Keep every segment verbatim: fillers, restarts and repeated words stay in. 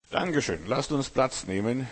Dankeschön. Lasst uns Platz nehmen.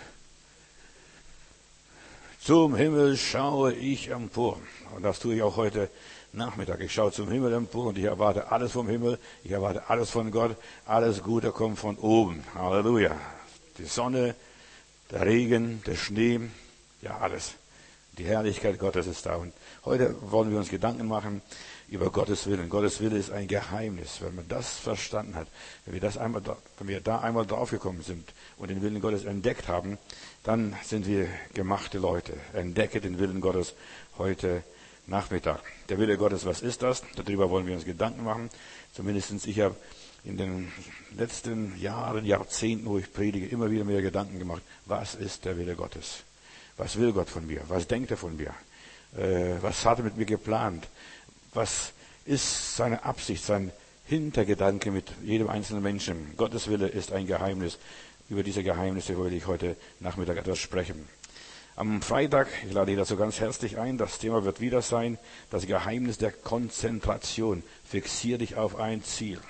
Zum Himmel schaue ich empor. Und das tue ich auch heute Nachmittag. Ich schaue zum Himmel empor und ich erwarte alles vom Himmel. Ich erwarte alles von Gott. Alles Gute kommt von oben. Halleluja. Die Sonne, der Regen, der Schnee, ja alles. Die Herrlichkeit Gottes ist da. Und heute wollen wir uns Gedanken machen über Gottes Willen. Gottes Wille ist ein Geheimnis. Wenn man das verstanden hat, wenn wir, das einmal, wenn wir da einmal draufgekommen sind und den Willen Gottes entdeckt haben, dann sind wir gemachte Leute. Entdecke den Willen Gottes heute Nachmittag. Der Wille Gottes, was ist das? Darüber wollen wir uns Gedanken machen. Zumindest ich habe in den letzten Jahren, Jahrzehnten, wo ich predige, immer wieder mehr Gedanken gemacht. Was ist der Wille Gottes? Was will Gott von mir? Was denkt er von mir? Äh, was hat er mit mir geplant? Was ist seine Absicht, sein Hintergedanke mit jedem einzelnen Menschen? Gottes Wille ist ein Geheimnis. Über diese Geheimnisse will ich heute Nachmittag etwas sprechen. Am Freitag, ich lade dich dazu ganz herzlich ein, das Thema wird wieder sein, das Geheimnis der Konzentration. Fixier dich auf ein Ziel.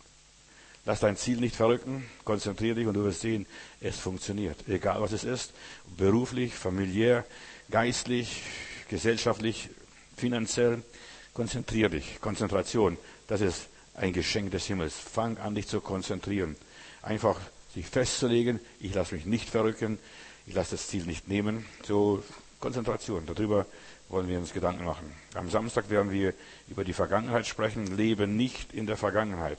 Lass dein Ziel nicht verrücken, konzentriere dich und du wirst sehen, es funktioniert. Egal was es ist, beruflich, familiär, geistlich, gesellschaftlich, finanziell, konzentriere dich. Konzentration, das ist ein Geschenk des Himmels. Fang an, dich zu konzentrieren. Einfach sich festzulegen, ich lasse mich nicht verrücken, ich lasse das Ziel nicht nehmen. So Konzentration, darüber wollen wir uns Gedanken machen. Am Samstag werden wir über die Vergangenheit sprechen. Lebe nicht in der Vergangenheit.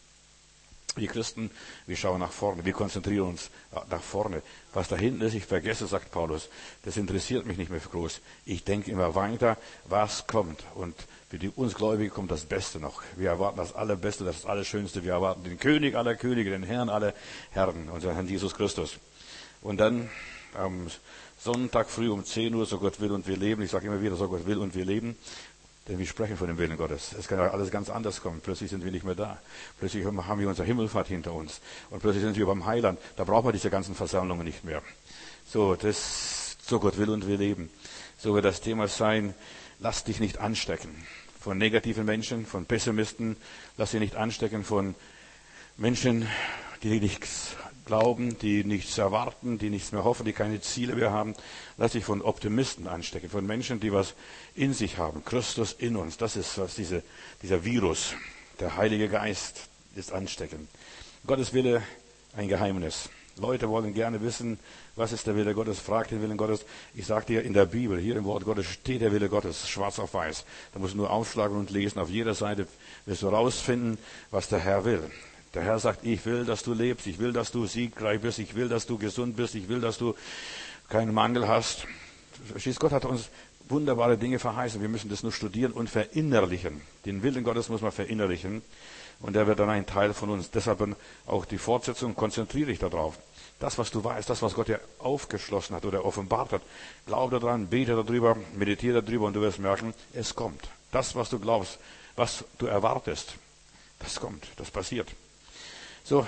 Wir Christen, wir schauen nach vorne, wir konzentrieren uns nach vorne. Was da hinten ist, ich vergesse, sagt Paulus, das interessiert mich nicht mehr groß. Ich denke immer weiter, was kommt. Und für die uns Gläubigen kommt das Beste noch. Wir erwarten das Allerbeste, das Allerschönste. Wir erwarten den König aller Könige, den Herrn aller Herren, unseren Herrn Jesus Christus. Und dann am Sonntag früh um zehn Uhr, so Gott will und wir leben. Ich sage immer wieder, so Gott will und wir leben. Denn wir sprechen von dem Willen Gottes. Es kann ja alles ganz anders kommen. Plötzlich sind wir nicht mehr da. Plötzlich haben wir unsere Himmelfahrt hinter uns. Und plötzlich sind wir beim Heiland. Da brauchen wir diese ganzen Versammlungen nicht mehr. So, das, so Gott will und wir leben. So wird das Thema sein, lass dich nicht anstecken von negativen Menschen, von Pessimisten. Lass dich nicht anstecken von Menschen, die nichts glauben, die nichts erwarten, die nichts mehr hoffen, die keine Ziele mehr haben. Lass dich von Optimisten anstecken, von Menschen, die was in sich haben. Christus in uns, das ist was diese, dieser Virus. Der Heilige Geist ist ansteckend. Gottes Wille, ein Geheimnis. Leute wollen gerne wissen, was ist der Wille Gottes, fragt den Willen Gottes. Ich sage dir, in der Bibel, hier im Wort Gottes steht der Wille Gottes, schwarz auf weiß. Da musst du nur aufschlagen und lesen. Auf jeder Seite wirst du rausfinden, was der Herr will. Der Herr sagt, ich will, dass du lebst, ich will, dass du siegreich bist, ich will, dass du gesund bist, ich will, dass du keinen Mangel hast. Verstehst, Gott hat uns wunderbare Dinge verheißen. Wir müssen das nur studieren und verinnerlichen. Den Willen Gottes muss man verinnerlichen und der wird dann ein Teil von uns. Deshalb auch die Fortsetzung, konzentriere dich darauf. Das, was du weißt, das, was Gott dir aufgeschlossen hat oder offenbart hat, glaube daran, bete darüber, meditiere darüber und du wirst merken, es kommt. Das, was du glaubst, was du erwartest, das kommt, das passiert. So,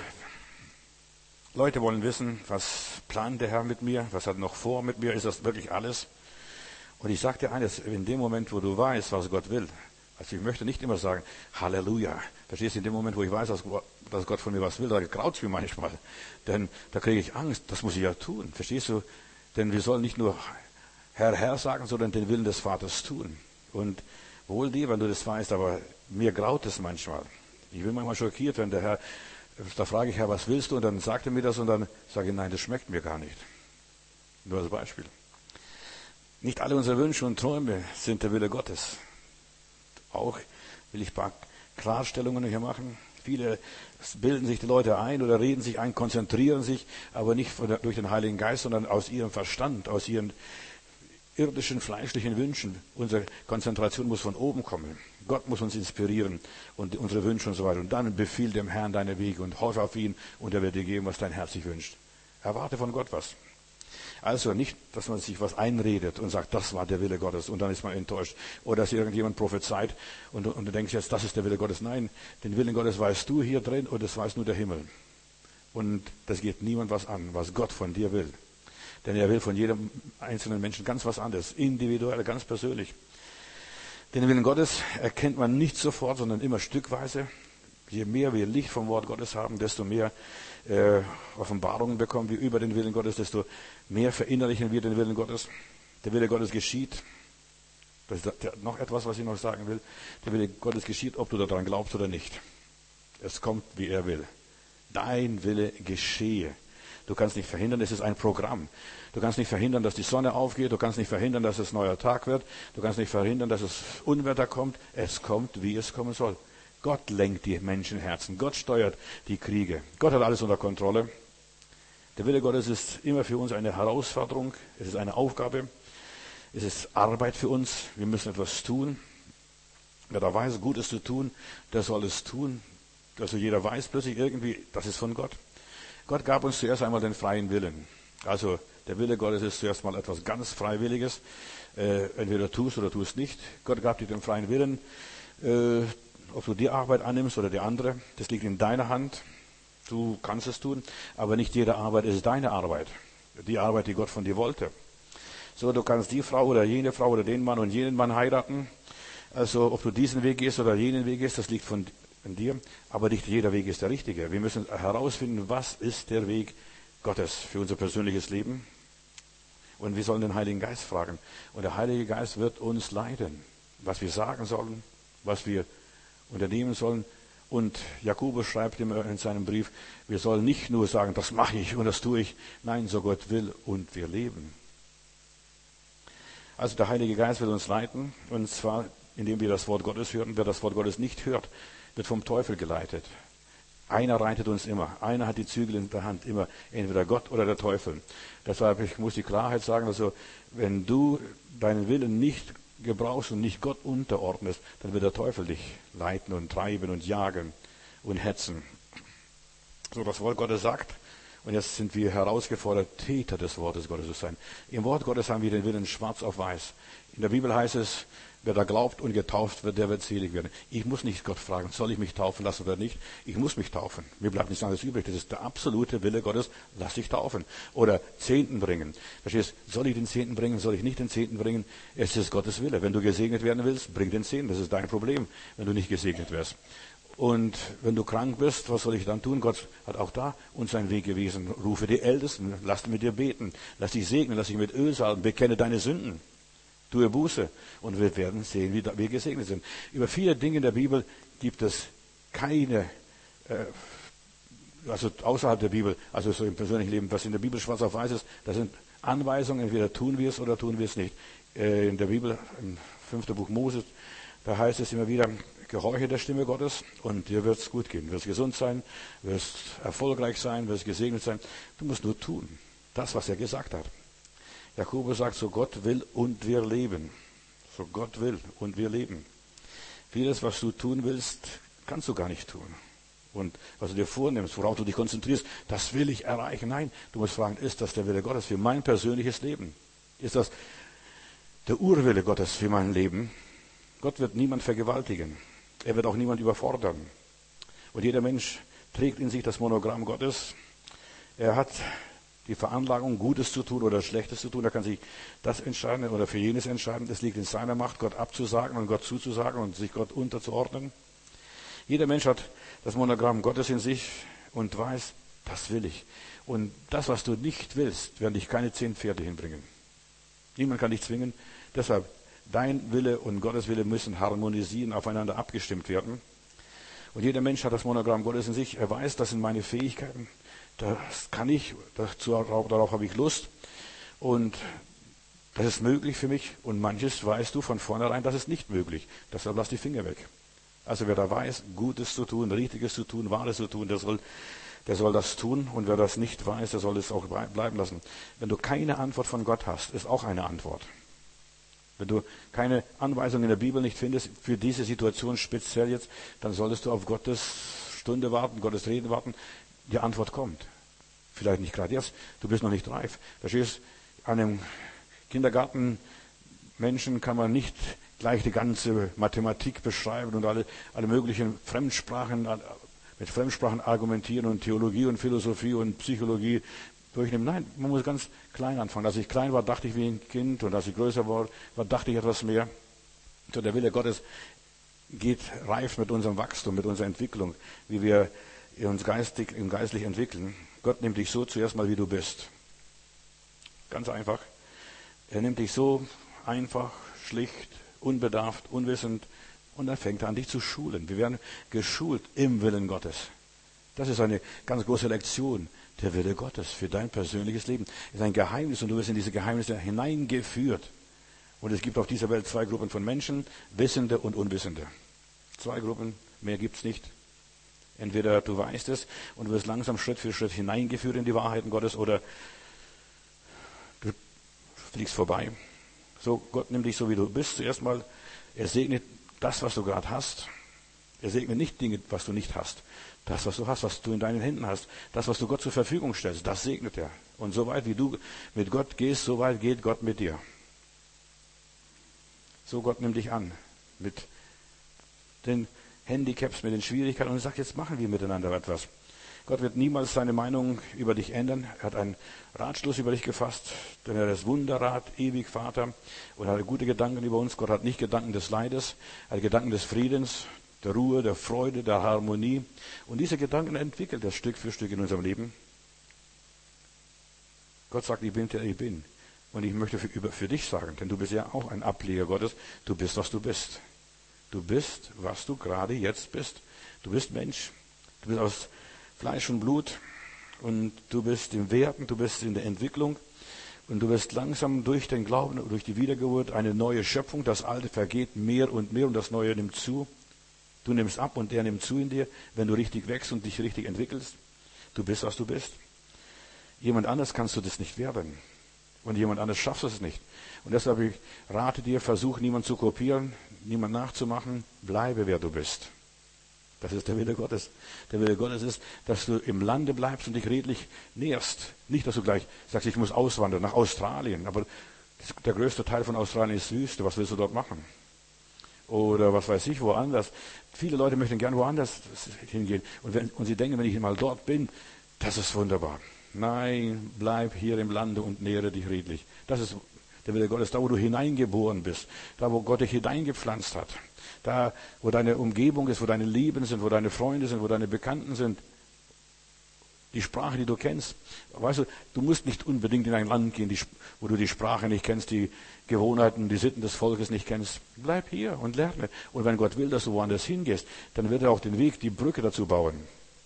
Leute wollen wissen, was plant der Herr mit mir, was hat noch vor mit mir, ist das wirklich alles? Und ich sage dir eines, in dem Moment, wo du weißt, was Gott will, also ich möchte nicht immer sagen, Halleluja, verstehst du, in dem Moment, wo ich weiß, dass Gott von mir was will, da graut's mir manchmal, denn da kriege ich Angst, das muss ich ja tun, verstehst du, denn wir sollen nicht nur Herr, Herr sagen, sondern den Willen des Vaters tun. Und wohl dir, wenn du das weißt, aber mir graut es manchmal. Ich bin manchmal schockiert, wenn der Herr, da frage ich, Herr, was willst du? Und dann sagt er mir das und dann sage ich, nein, das schmeckt mir gar nicht. Nur als Beispiel. Nicht alle unsere Wünsche und Träume sind der Wille Gottes. Auch will ich ein paar Klarstellungen hier machen. Viele bilden sich die Leute ein oder reden sich ein, konzentrieren sich, aber nicht durch den Heiligen Geist, sondern aus ihrem Verstand, aus ihren irdischen, fleischlichen Wünschen. Unsere Konzentration muss von oben kommen. Gott muss uns inspirieren und unsere Wünsche und so weiter. Und dann befiehl dem Herrn deine Wege und hoffe auf ihn und er wird dir geben, was dein Herz sich wünscht. Erwarte von Gott was. Also nicht, dass man sich was einredet und sagt, das war der Wille Gottes und dann ist man enttäuscht. Oder dass irgendjemand prophezeit und, und du denkst jetzt, das ist der Wille Gottes. Nein, den Willen Gottes weißt du hier drin und das weiß nur der Himmel. Und das geht niemand was an, was Gott von dir will. Denn er will von jedem einzelnen Menschen ganz was anderes, individuell, ganz persönlich. Den Willen Gottes erkennt man nicht sofort, sondern immer stückweise. Je mehr wir Licht vom Wort Gottes haben, desto mehr äh, Offenbarungen bekommen wir über den Willen Gottes, desto mehr verinnerlichen wir den Willen Gottes. Der Wille Gottes geschieht. Das ist noch etwas, was ich noch sagen will. Der Wille Gottes geschieht, ob du daran glaubst oder nicht. Es kommt, wie er will. Dein Wille geschehe. Du kannst nicht verhindern, es ist ein Programm. Du kannst nicht verhindern, dass die Sonne aufgeht. Du kannst nicht verhindern, dass es neuer Tag wird. Du kannst nicht verhindern, dass es Unwetter kommt. Es kommt, wie es kommen soll. Gott lenkt die Menschenherzen. Gott steuert die Kriege. Gott hat alles unter Kontrolle. Der Wille Gottes ist immer für uns eine Herausforderung. Es ist eine Aufgabe. Es ist Arbeit für uns. Wir müssen etwas tun. Wer da weiß, Gutes zu tun, der soll es tun. Also jeder weiß plötzlich irgendwie, das ist von Gott. Gott gab uns zuerst einmal den freien Willen. Also der Wille Gottes ist zuerst mal etwas ganz Freiwilliges. Äh, entweder tust oder tust nicht. Gott gab dir den freien Willen. Äh, ob du die Arbeit annimmst oder die andere, das liegt in deiner Hand. Du kannst es tun, aber nicht jede Arbeit ist deine Arbeit. Die Arbeit, die Gott von dir wollte. So, du kannst die Frau oder jene Frau oder den Mann und jenen Mann heiraten. Also ob du diesen Weg gehst oder jenen Weg gehst, das liegt von in dir, aber nicht jeder Weg ist der richtige. Wir müssen herausfinden, was ist der Weg Gottes für unser persönliches Leben. Und wir sollen den Heiligen Geist fragen. Und der Heilige Geist wird uns leiten, was wir sagen sollen, was wir unternehmen sollen. Und Jakobus schreibt immer in seinem Brief, wir sollen nicht nur sagen, das mache ich und das tue ich. Nein, so Gott will und wir leben. Also der Heilige Geist will uns leiten, und zwar indem wir das Wort Gottes hören. Wer das Wort Gottes nicht hört, wird vom Teufel geleitet. Einer reitet uns immer. Einer hat die Zügel in der Hand, immer. Entweder Gott oder der Teufel. Deshalb, ich muss die Klarheit sagen, also, wenn du deinen Willen nicht gebrauchst und nicht Gott unterordnest, dann wird der Teufel dich leiten und treiben und jagen und hetzen. So, das Wort Gottes sagt, und jetzt sind wir herausgefordert, Täter des Wortes Gottes zu sein. Im Wort Gottes haben wir den Willen schwarz auf weiß. In der Bibel heißt es, wer da glaubt und getauft wird, der wird selig werden. Ich muss nicht Gott fragen, soll ich mich taufen lassen oder nicht? Ich muss mich taufen. Mir bleibt nichts anderes übrig. Das ist der absolute Wille Gottes. Lass dich taufen. Oder Zehnten bringen. Verstehst? Soll ich den Zehnten bringen? Soll ich nicht den Zehnten bringen? Es ist Gottes Wille. Wenn du gesegnet werden willst, bring den Zehnten. Das ist dein Problem, wenn du nicht gesegnet wirst. Und wenn du krank bist, was soll ich dann tun? Gott hat auch da uns seinen Weg gewiesen. Rufe die Ältesten, lass mit dir beten, lass dich segnen, lass dich mit Öl salben, bekenne deine Sünden. Tue Buße und wir werden sehen, wie wir gesegnet sind. Über viele Dinge in der Bibel gibt es keine, äh, also außerhalb der Bibel, also so im persönlichen Leben, was in der Bibel schwarz auf weiß ist, das sind Anweisungen, entweder tun wir es oder tun wir es nicht. Äh, in der Bibel, im fünften Buch Mose, da heißt es immer wieder, gehorche der Stimme Gottes und dir wird es gut gehen. Du wirst gesund sein, wirst erfolgreich sein, wirst gesegnet sein. Du musst nur tun, das, was er gesagt hat. Jakobus sagt, so Gott will und wir leben. So Gott will und wir leben. Vieles, was du tun willst, kannst du gar nicht tun. Und was du dir vornimmst, worauf du dich konzentrierst, das will ich erreichen. Nein, du musst fragen, ist das der Wille Gottes für mein persönliches Leben? Ist das der Urwille Gottes für mein Leben? Gott wird niemand vergewaltigen. Er wird auch niemand überfordern. Und jeder Mensch trägt in sich das Monogramm Gottes. Er hat die Veranlagung, Gutes zu tun oder Schlechtes zu tun. Er kann sich das entscheiden oder für jenes entscheiden. Es liegt in seiner Macht, Gott abzusagen und Gott zuzusagen und sich Gott unterzuordnen. Jeder Mensch hat das Monogramm Gottes in sich und weiß, das will ich. Und das, was du nicht willst, werden dich keine zehn Pferde hinbringen. Niemand kann dich zwingen. Deshalb, dein Wille und Gottes Wille müssen harmonisieren, aufeinander abgestimmt werden. Und jeder Mensch hat das Monogramm Gottes in sich. Er weiß, das sind meine Fähigkeiten. Das kann ich, dazu, darauf habe ich Lust. Und das ist möglich für mich. Und manches weißt du von vornherein, das ist nicht möglich. Deshalb lass die Finger weg. Also wer da weiß, Gutes zu tun, Richtiges zu tun, Wahres zu tun, der soll, der soll das tun. Und wer das nicht weiß, der soll es auch bleiben lassen. Wenn du keine Antwort von Gott hast, ist auch eine Antwort. Wenn du keine Anweisung in der Bibel nicht findest, für diese Situation speziell jetzt, dann solltest du auf Gottes Stunde warten, Gottes Reden warten. Die Antwort kommt. Vielleicht nicht gerade jetzt, du bist noch nicht reif. Verstehst du, einem Kindergartenmenschen kann man nicht gleich die ganze Mathematik beschreiben und alle, alle möglichen Fremdsprachen, mit Fremdsprachen argumentieren und Theologie und Philosophie und Psychologie durchnehmen. Nein, man muss ganz klein anfangen. Als ich klein war, dachte ich wie ein Kind und als ich größer war, war dachte ich etwas mehr. So der Wille Gottes geht reif mit unserem Wachstum, mit unserer Entwicklung, wie wir uns geistig, geistlich entwickeln. Gott nimmt dich so zuerst mal, wie du bist. Ganz einfach. Er nimmt dich so einfach, schlicht, unbedarft, unwissend und dann fängt er an, dich zu schulen. Wir werden geschult im Willen Gottes. Das ist eine ganz große Lektion. Der Wille Gottes für dein persönliches Leben ist ein Geheimnis und du wirst in diese Geheimnisse hineingeführt. Und es gibt auf dieser Welt zwei Gruppen von Menschen, Wissende und Unwissende. Zwei Gruppen, mehr gibt's nicht. Entweder du weißt es und wirst langsam Schritt für Schritt hineingeführt in die Wahrheiten Gottes oder du fliegst vorbei. So, Gott nimmt dich so, wie du bist. Zuerst mal, er segnet das, was du gerade hast. Er segnet nicht Dinge, was du nicht hast. Das, was du hast, was du in deinen Händen hast, das, was du Gott zur Verfügung stellst, das segnet er. Und so weit, wie du mit Gott gehst, so weit geht Gott mit dir. So, Gott nimmt dich an. Mit den Handicaps, mit den Schwierigkeiten und sagt, jetzt machen wir miteinander etwas. Gott wird niemals seine Meinung über dich ändern. Er hat einen Ratschluss über dich gefasst, denn er ist Wunderrat, ewig Vater und hat gute Gedanken über uns. Gott hat nicht Gedanken des Leides, er hat Gedanken des Friedens, der Ruhe, der Freude, der Harmonie. Und diese Gedanken entwickelt er Stück für Stück in unserem Leben. Gott sagt, ich bin, der ich bin. Und ich möchte für, über, für dich sagen, denn du bist ja auch ein Ableger Gottes. Du bist, was du bist. Du bist, was du gerade jetzt bist. Du bist Mensch. Du bist aus Fleisch und Blut. Und du bist im Werten, du bist in der Entwicklung. Und du wirst langsam durch den Glauben, durch die Wiedergeburt eine neue Schöpfung. Das Alte vergeht mehr und mehr und das Neue nimmt zu. Du nimmst ab und er nimmt zu in dir, wenn du richtig wächst und dich richtig entwickelst. Du bist, was du bist. Jemand anders kannst du das nicht werden. Und jemand anders schaffst es nicht. Und deshalb ich rate dir, versuch niemand zu kopieren, niemand nachzumachen. Bleibe, wer du bist. Das ist der Wille Gottes. Der Wille Gottes ist, dass du im Lande bleibst und dich redlich nährst. Nicht, dass du gleich sagst, ich muss auswandern nach Australien. Aber der größte Teil von Australien ist Wüste. Was willst du dort machen? Oder was weiß ich, woanders. Viele Leute möchten gern woanders hingehen. Und, wenn, und sie denken, wenn ich mal dort bin, das ist wunderbar. Nein, bleib hier im Lande und nähre dich redlich. Das ist der Wille Gottes, da wo du hineingeboren bist, da wo Gott dich hineingepflanzt hat, da wo deine Umgebung ist, wo deine Lieben sind, wo deine Freunde sind, wo deine Bekannten sind. Die Sprache, die du kennst. Weißt du, du musst nicht unbedingt in ein Land gehen, die, wo du die Sprache nicht kennst, die Gewohnheiten, die Sitten des Volkes nicht kennst. Bleib hier und lerne. Und wenn Gott will, dass du woanders hingehst, dann wird er auch den Weg, die Brücke dazu bauen.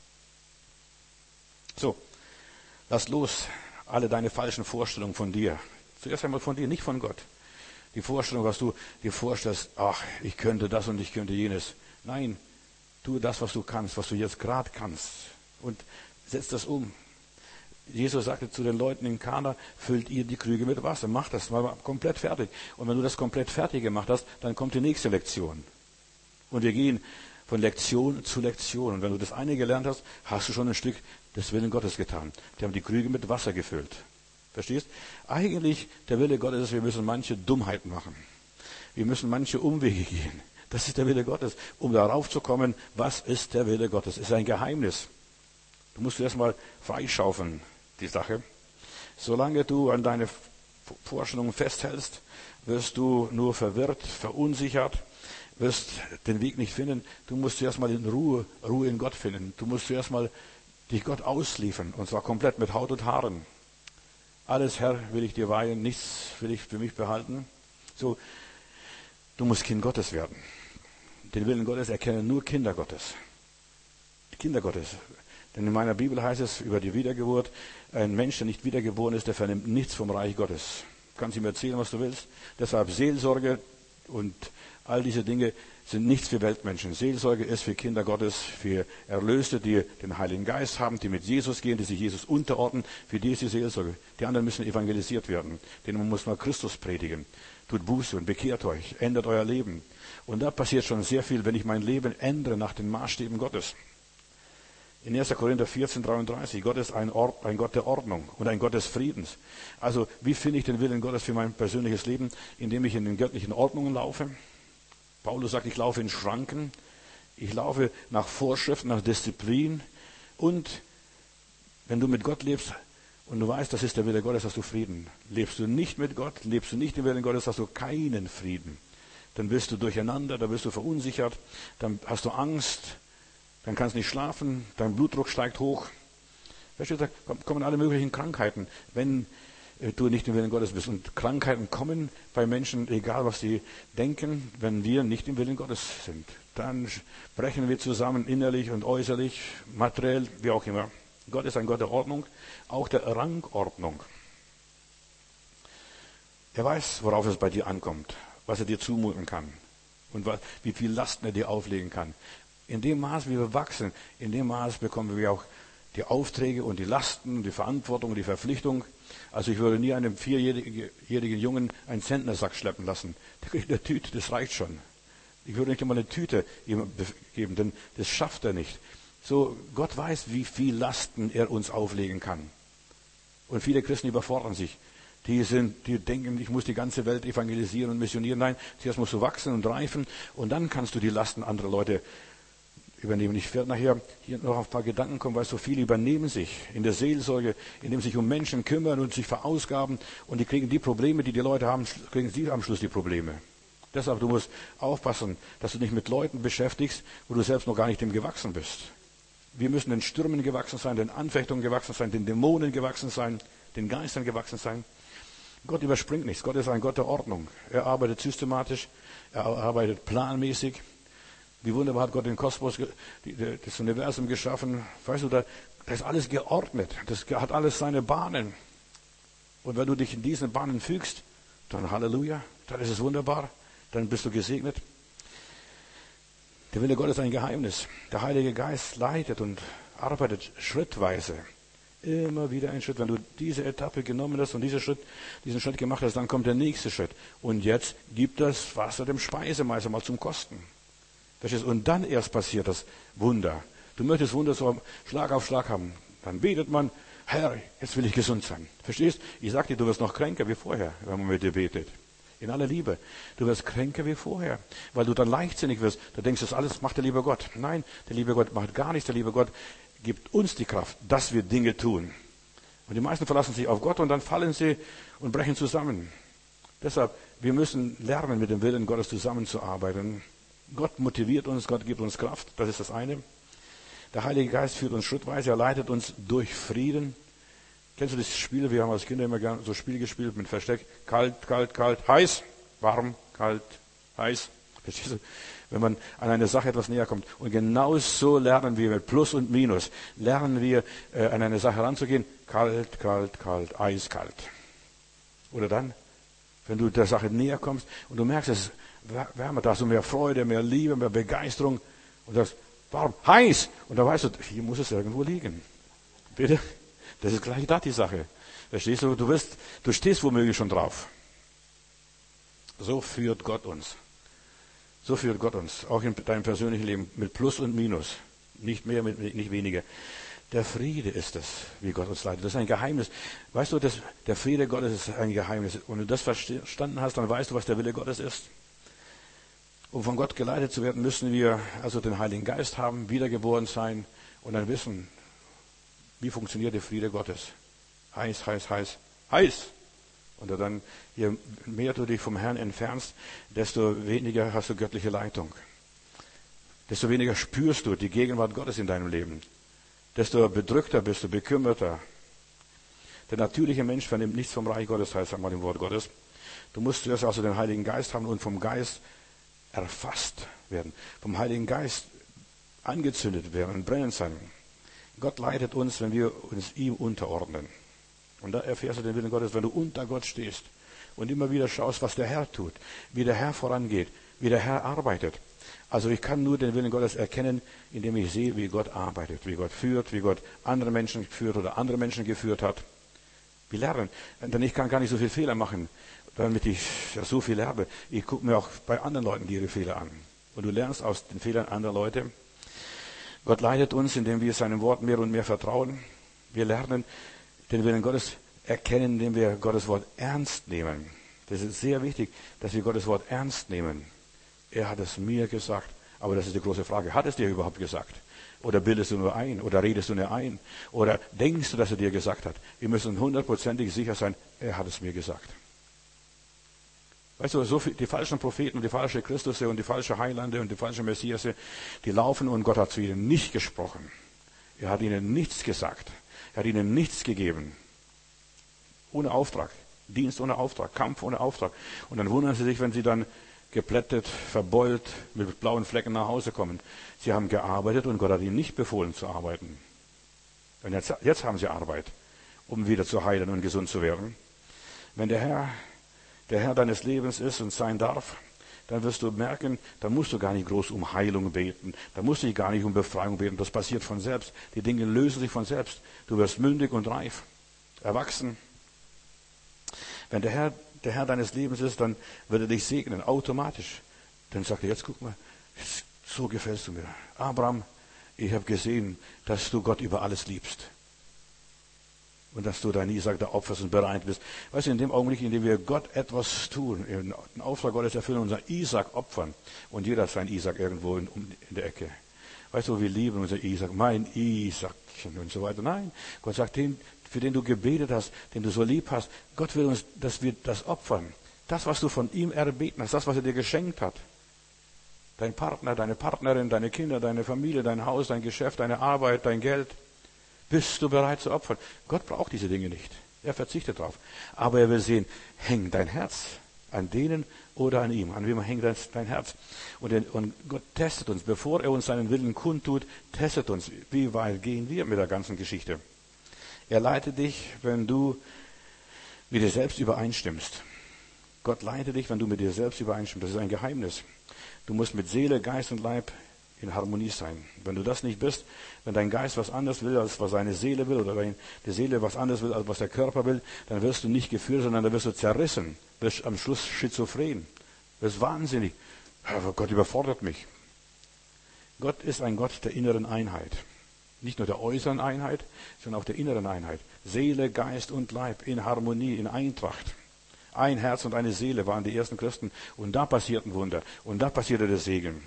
So, lass los alle deine falschen Vorstellungen von dir. Zuerst einmal von dir, nicht von Gott. Die Vorstellung, was du dir vorstellst, ach, ich könnte das und ich könnte jenes. Nein, tu das, was du kannst, was du jetzt gerade kannst. Und setz das um. Jesus sagte zu den Leuten in Kana, füllt ihr die Krüge mit Wasser. Mach das mal komplett fertig. Und wenn du das komplett fertig gemacht hast, dann kommt die nächste Lektion. Und wir gehen von Lektion zu Lektion. Und wenn du das eine gelernt hast, hast du schon ein Stück des Willen Gottes getan. Die haben die Krüge mit Wasser gefüllt. Verstehst? Eigentlich, der Wille Gottes ist, wir müssen manche Dummheiten machen. Wir müssen manche Umwege gehen. Das ist der Wille Gottes. Um darauf zu kommen, was ist der Wille Gottes? Es ist ein Geheimnis. Du musst erst mal freischaufeln, die Sache. Solange du an deine Vorstellungen festhältst, wirst du nur verwirrt, verunsichert, wirst den Weg nicht finden. Du musst zuerst mal in Ruhe, Ruhe in Gott finden. Du musst zuerst mal dich Gott ausliefern, und zwar komplett mit Haut und Haaren. Alles, Herr, will ich dir weihen, nichts will ich für mich behalten. So, du musst Kind Gottes werden. Den Willen Gottes erkennen nur Kinder Gottes. Kinder Gottes. Denn in meiner Bibel heißt es über die Wiedergeburt, ein Mensch, der nicht wiedergeboren ist, der vernimmt nichts vom Reich Gottes. Du kannst ihm erzählen, was du willst. Deshalb Seelsorge und all diese Dinge sind nichts für Weltmenschen. Seelsorge ist für Kinder Gottes, für Erlöste, die den Heiligen Geist haben, die mit Jesus gehen, die sich Jesus unterordnen. Für die ist die Seelsorge. Die anderen müssen evangelisiert werden. Denen muss man Christus predigen. Tut Buße und bekehrt euch, ändert euer Leben. Und da passiert schon sehr viel, wenn ich mein Leben ändere nach den Maßstäben Gottes. In erster Korinther vierzehn, dreiunddreißig, Gott ist ein, Ort, ein Gott der Ordnung und ein Gott des Friedens. Also, wie finde ich den Willen Gottes für mein persönliches Leben? Indem ich in den göttlichen Ordnungen laufe. Paulus sagt, ich laufe in Schranken. Ich laufe nach Vorschriften, nach Disziplin. Und wenn du mit Gott lebst und du weißt, das ist der Wille Gottes, hast du Frieden. Lebst du nicht mit Gott, lebst du nicht im Willen Gottes, hast du keinen Frieden. dann bist du durcheinander, dann bist du verunsichert, dann hast du Angst, dann kannst du nicht schlafen, dein Blutdruck steigt hoch. Verstehst du, da kommen alle möglichen Krankheiten, wenn du nicht im Willen Gottes bist. Und Krankheiten kommen bei Menschen, egal was sie denken, wenn wir nicht im Willen Gottes sind. Dann brechen wir zusammen, innerlich und äußerlich, materiell, wie auch immer. Gott ist ein Gott der Ordnung, auch der Rangordnung. Er weiß, worauf es bei dir ankommt, was er dir zumuten kann und wie viel Lasten er dir auflegen kann. In dem Maß, wie wir wachsen, in dem Maß bekommen wir auch die Aufträge und die Lasten, die Verantwortung, die Verpflichtung. Also ich würde nie einem vierjährigen Jungen einen Zentnersack schleppen lassen. Der kriegt eine Tüte, das reicht schon. Ich würde nicht einmal eine Tüte ihm geben, denn das schafft er nicht. So, Gott weiß, wie viel Lasten er uns auflegen kann. Und viele Christen überfordern sich. Die sind, die denken, ich muss die ganze Welt evangelisieren und missionieren. Nein, zuerst musst du wachsen und reifen und dann kannst du die Lasten anderer Leute übernehmen. Ich werde nachher hier noch auf ein paar Gedanken kommen, weil so viele übernehmen sich in der Seelsorge, indem sie sich um Menschen kümmern und sich verausgaben und die kriegen die Probleme, die die Leute haben, kriegen sie am Schluss die Probleme. Deshalb, du musst aufpassen, dass du dich mit Leuten beschäftigst, wo du selbst noch gar nicht dem gewachsen bist. Wir müssen den Stürmen gewachsen sein, den Anfechtungen gewachsen sein, den Dämonen gewachsen sein, den Geistern gewachsen sein. Gott überspringt nichts. Gott ist ein Gott der Ordnung. Er arbeitet systematisch, er arbeitet planmäßig. Wie wunderbar hat Gott den Kosmos, das Universum geschaffen. Weißt du, da, da ist alles geordnet. Das hat alles seine Bahnen. Und wenn du dich in diesen Bahnen fügst, dann Halleluja, dann ist es wunderbar. Dann bist du gesegnet. Der Wille Gottes ist ein Geheimnis. Der Heilige Geist leitet und arbeitet schrittweise. Immer wieder ein Schritt. Wenn du diese Etappe genommen hast und diesen Schritt, diesen Schritt gemacht hast, dann kommt der nächste Schritt. Und jetzt gibt das Wasser dem Speisemeister mal zum Kosten. Verstehst du? Und dann erst passiert das Wunder. Du möchtest Wunder so Schlag auf Schlag haben. Dann betet man, Herr, jetzt will ich gesund sein. Verstehst? Ich sag dir, du wirst noch kränker wie vorher, wenn man mit dir betet. In aller Liebe. Du wirst kränker wie vorher, weil du dann leichtsinnig wirst. Du denkst, das alles macht der liebe Gott. Nein, der liebe Gott macht gar nichts. Der liebe Gott gibt uns die Kraft, dass wir Dinge tun. Und die meisten verlassen sich auf Gott und dann fallen sie und brechen zusammen. Deshalb, wir müssen lernen, mit dem Willen Gottes zusammenzuarbeiten. Gott motiviert uns, Gott gibt uns Kraft, das ist das eine. Der Heilige Geist führt uns schrittweise, er leitet uns durch Frieden. Kennst du das Spiel? Wir haben als Kinder immer gerne so Spiel gespielt mit Versteck. Kalt, kalt, kalt, heiß, warm, kalt, heiß. Verstehst du? Wenn man an eine Sache etwas näher kommt. Und genau so lernen wir mit Plus und Minus, lernen wir äh, an eine Sache ranzugehen. Kalt, kalt, kalt, eiskalt. Oder dann, wenn du der Sache näher kommst und du merkst, es ist wärmer, da hast du mehr Freude, mehr Liebe, mehr Begeisterung. Und das warm, heiß. Und da weißt du, hier muss es irgendwo liegen. Bitte? Das ist gleich da die Sache. Verstehst du? Du wirst, du stehst womöglich schon drauf. So führt Gott uns. So führt Gott uns. Auch in deinem persönlichen Leben. Mit Plus und Minus. Nicht mehr, mit, nicht weniger. Der Friede ist es, wie Gott uns leitet. Das ist ein Geheimnis. Weißt du, das, der Friede Gottes ist ein Geheimnis. Und wenn du das verstanden hast, dann weißt du, was der Wille Gottes ist. Um von Gott geleitet zu werden, müssen wir also den Heiligen Geist haben, wiedergeboren sein und dann wissen, wie funktioniert der Friede Gottes? Heiß, heiß, heiß, heiß. Und dann, je mehr du dich vom Herrn entfernst, desto weniger hast du göttliche Leitung. Desto weniger spürst du die Gegenwart Gottes in deinem Leben. Desto bedrückter bist du, bekümmerter. Der natürliche Mensch vernimmt nichts vom Reich Gottes, heißt einmal im Wort Gottes. Du musst zuerst also den Heiligen Geist haben und vom Geist erfasst werden. Vom Heiligen Geist angezündet werden und brennend sein. Gott leitet uns, wenn wir uns ihm unterordnen. Und da erfährst du den Willen Gottes, wenn du unter Gott stehst und immer wieder schaust, was der Herr tut, wie der Herr vorangeht, wie der Herr arbeitet. Also ich kann nur den Willen Gottes erkennen, indem ich sehe, wie Gott arbeitet, wie Gott führt, wie Gott andere Menschen führt oder andere Menschen geführt hat. Wir lernen, denn ich kann gar nicht so viele Fehler machen, damit ich ja, so viel habe. Ich gucke mir auch bei anderen Leuten ihre Fehler an. Und du lernst aus den Fehlern anderer Leute. Gott leitet uns, indem wir seinem Wort mehr und mehr vertrauen. Wir lernen den Willen Gottes erkennen, indem wir Gottes Wort ernst nehmen. Das ist sehr wichtig, dass wir Gottes Wort ernst nehmen. Er hat es mir gesagt, aber das ist die große Frage. Hat es dir überhaupt gesagt? Oder bildest du nur ein? Oder redest du nur ein? Oder denkst du, dass er dir gesagt hat? Wir müssen hundertprozentig sicher sein, er hat es mir gesagt. Weißt du, so viel, die falschen Propheten und die falschen Christusse und die falschen Heilande und die falschen Messiasse, die laufen und Gott hat zu ihnen nicht gesprochen. Er hat ihnen nichts gesagt. Er hat ihnen nichts gegeben. Ohne Auftrag. Dienst ohne Auftrag. Kampf ohne Auftrag. Und dann wundern sie sich, wenn sie dann geplättet, verbeult, mit blauen Flecken nach Hause kommen. Sie haben gearbeitet und Gott hat ihnen nicht befohlen zu arbeiten. Und jetzt, jetzt haben sie Arbeit, um wieder zu heilen und gesund zu werden. Wenn der Herr der Herr deines Lebens ist und sein darf, dann wirst du merken, da musst du gar nicht groß um Heilung beten, da musst du gar nicht um Befreiung beten, das passiert von selbst. Die Dinge lösen sich von selbst. Du wirst mündig und reif, erwachsen. Wenn der Herr der Herr deines Lebens ist, dann wird er dich segnen, automatisch. Dann sagt er, jetzt guck mal, so gefällst du mir. Abraham, ich habe gesehen, dass du Gott über alles liebst. Und dass du dein Isaak da opferst und bereit bist. Weißt du, in dem Augenblick, in dem wir Gott etwas tun, den Auftrag Gottes erfüllen, unser Isaak opfern, und jeder hat seinen Isaak irgendwo in, in der Ecke. Weißt du, wir lieben unser Isaak, mein Isaakchen und so weiter. Nein, Gott sagt, den, für den du gebetet hast, den du so lieb hast, Gott will uns, dass wir das opfern. Das, was du von ihm erbeten hast, das, was er dir geschenkt hat. Dein Partner, deine Partnerin, deine Kinder, deine Familie, dein Haus, dein Geschäft, deine Arbeit, dein Geld. Bist du bereit zu opfern? Gott braucht diese Dinge nicht. Er verzichtet darauf. Aber er will sehen, hängt dein Herz an denen oder an ihm? An wem hängt dein Herz? Und, und Gott testet uns, bevor er uns seinen Willen kundtut, testet uns, wie weit gehen wir mit der ganzen Geschichte. Er leitet dich, wenn du mit dir selbst übereinstimmst. Gott leitet dich, wenn du mit dir selbst übereinstimmst. Das ist ein Geheimnis. Du musst mit Seele, Geist und Leib in Harmonie sein. Wenn du das nicht bist, wenn dein Geist was anderes will, als was seine Seele will, oder deine Seele was anderes will, als was der Körper will, dann wirst du nicht geführt, sondern dann wirst du zerrissen, wirst am Schluss schizophren, wirst wahnsinnig. Aber Gott überfordert mich. Gott ist ein Gott der inneren Einheit. Nicht nur der äußeren Einheit, sondern auch der inneren Einheit. Seele, Geist und Leib in Harmonie, in Eintracht. Ein Herz und eine Seele waren die ersten Christen. Und da passierten Wunder. Und da passierte der Segen.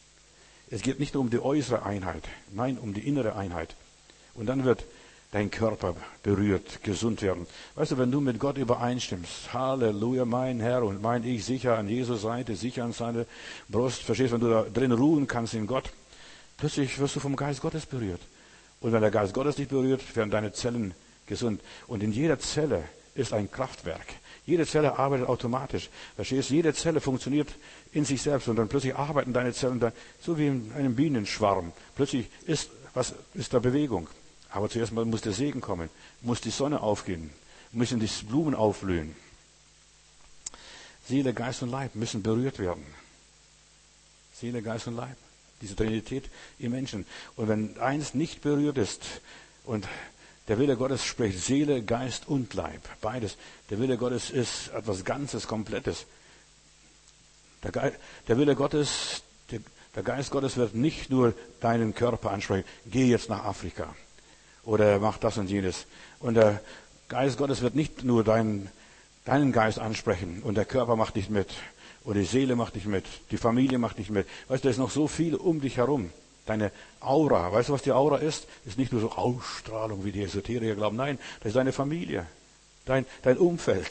Es geht nicht nur um die äußere Einheit, nein, um die innere Einheit. Und dann wird dein Körper berührt, gesund werden. Weißt du, wenn du mit Gott übereinstimmst, Halleluja, mein Herr und mein Ich, sicher an Jesu Seite, sicher an seine Brust, verstehst, wenn du da drin ruhen kannst in Gott, plötzlich wirst du vom Geist Gottes berührt. Und wenn der Geist Gottes dich berührt, werden deine Zellen gesund. Und in jeder Zelle ist ein Kraftwerk. Jede Zelle arbeitet automatisch. Verstehst du? Jede Zelle funktioniert in sich selbst und dann plötzlich arbeiten deine Zellen da, so wie in einem Bienenschwarm. Plötzlich ist, was, ist da Bewegung. Aber zuerst mal muss der Segen kommen, muss die Sonne aufgehen, müssen die Blumen aufblühen. Seele, Geist und Leib müssen berührt werden. Seele, Geist und Leib. Diese Trinität im Menschen. Und wenn eins nicht berührt ist und der Wille Gottes spricht Seele, Geist und Leib. Beides. Der Wille Gottes ist etwas Ganzes, Komplettes. Der, Ge- der Wille Gottes, der, der Geist Gottes wird nicht nur deinen Körper ansprechen. Geh jetzt nach Afrika. Oder mach das und jenes. Und der Geist Gottes wird nicht nur deinen, deinen Geist ansprechen. Und der Körper macht nicht mit. Und die Seele macht nicht mit. Die Familie macht nicht mit. Weißt du, da ist noch so viel um dich herum. Deine Aura, weißt du, was die Aura ist? Ist nicht nur so Ausstrahlung, wie die Esoteriker glauben. Nein, das ist deine Familie, dein, dein Umfeld,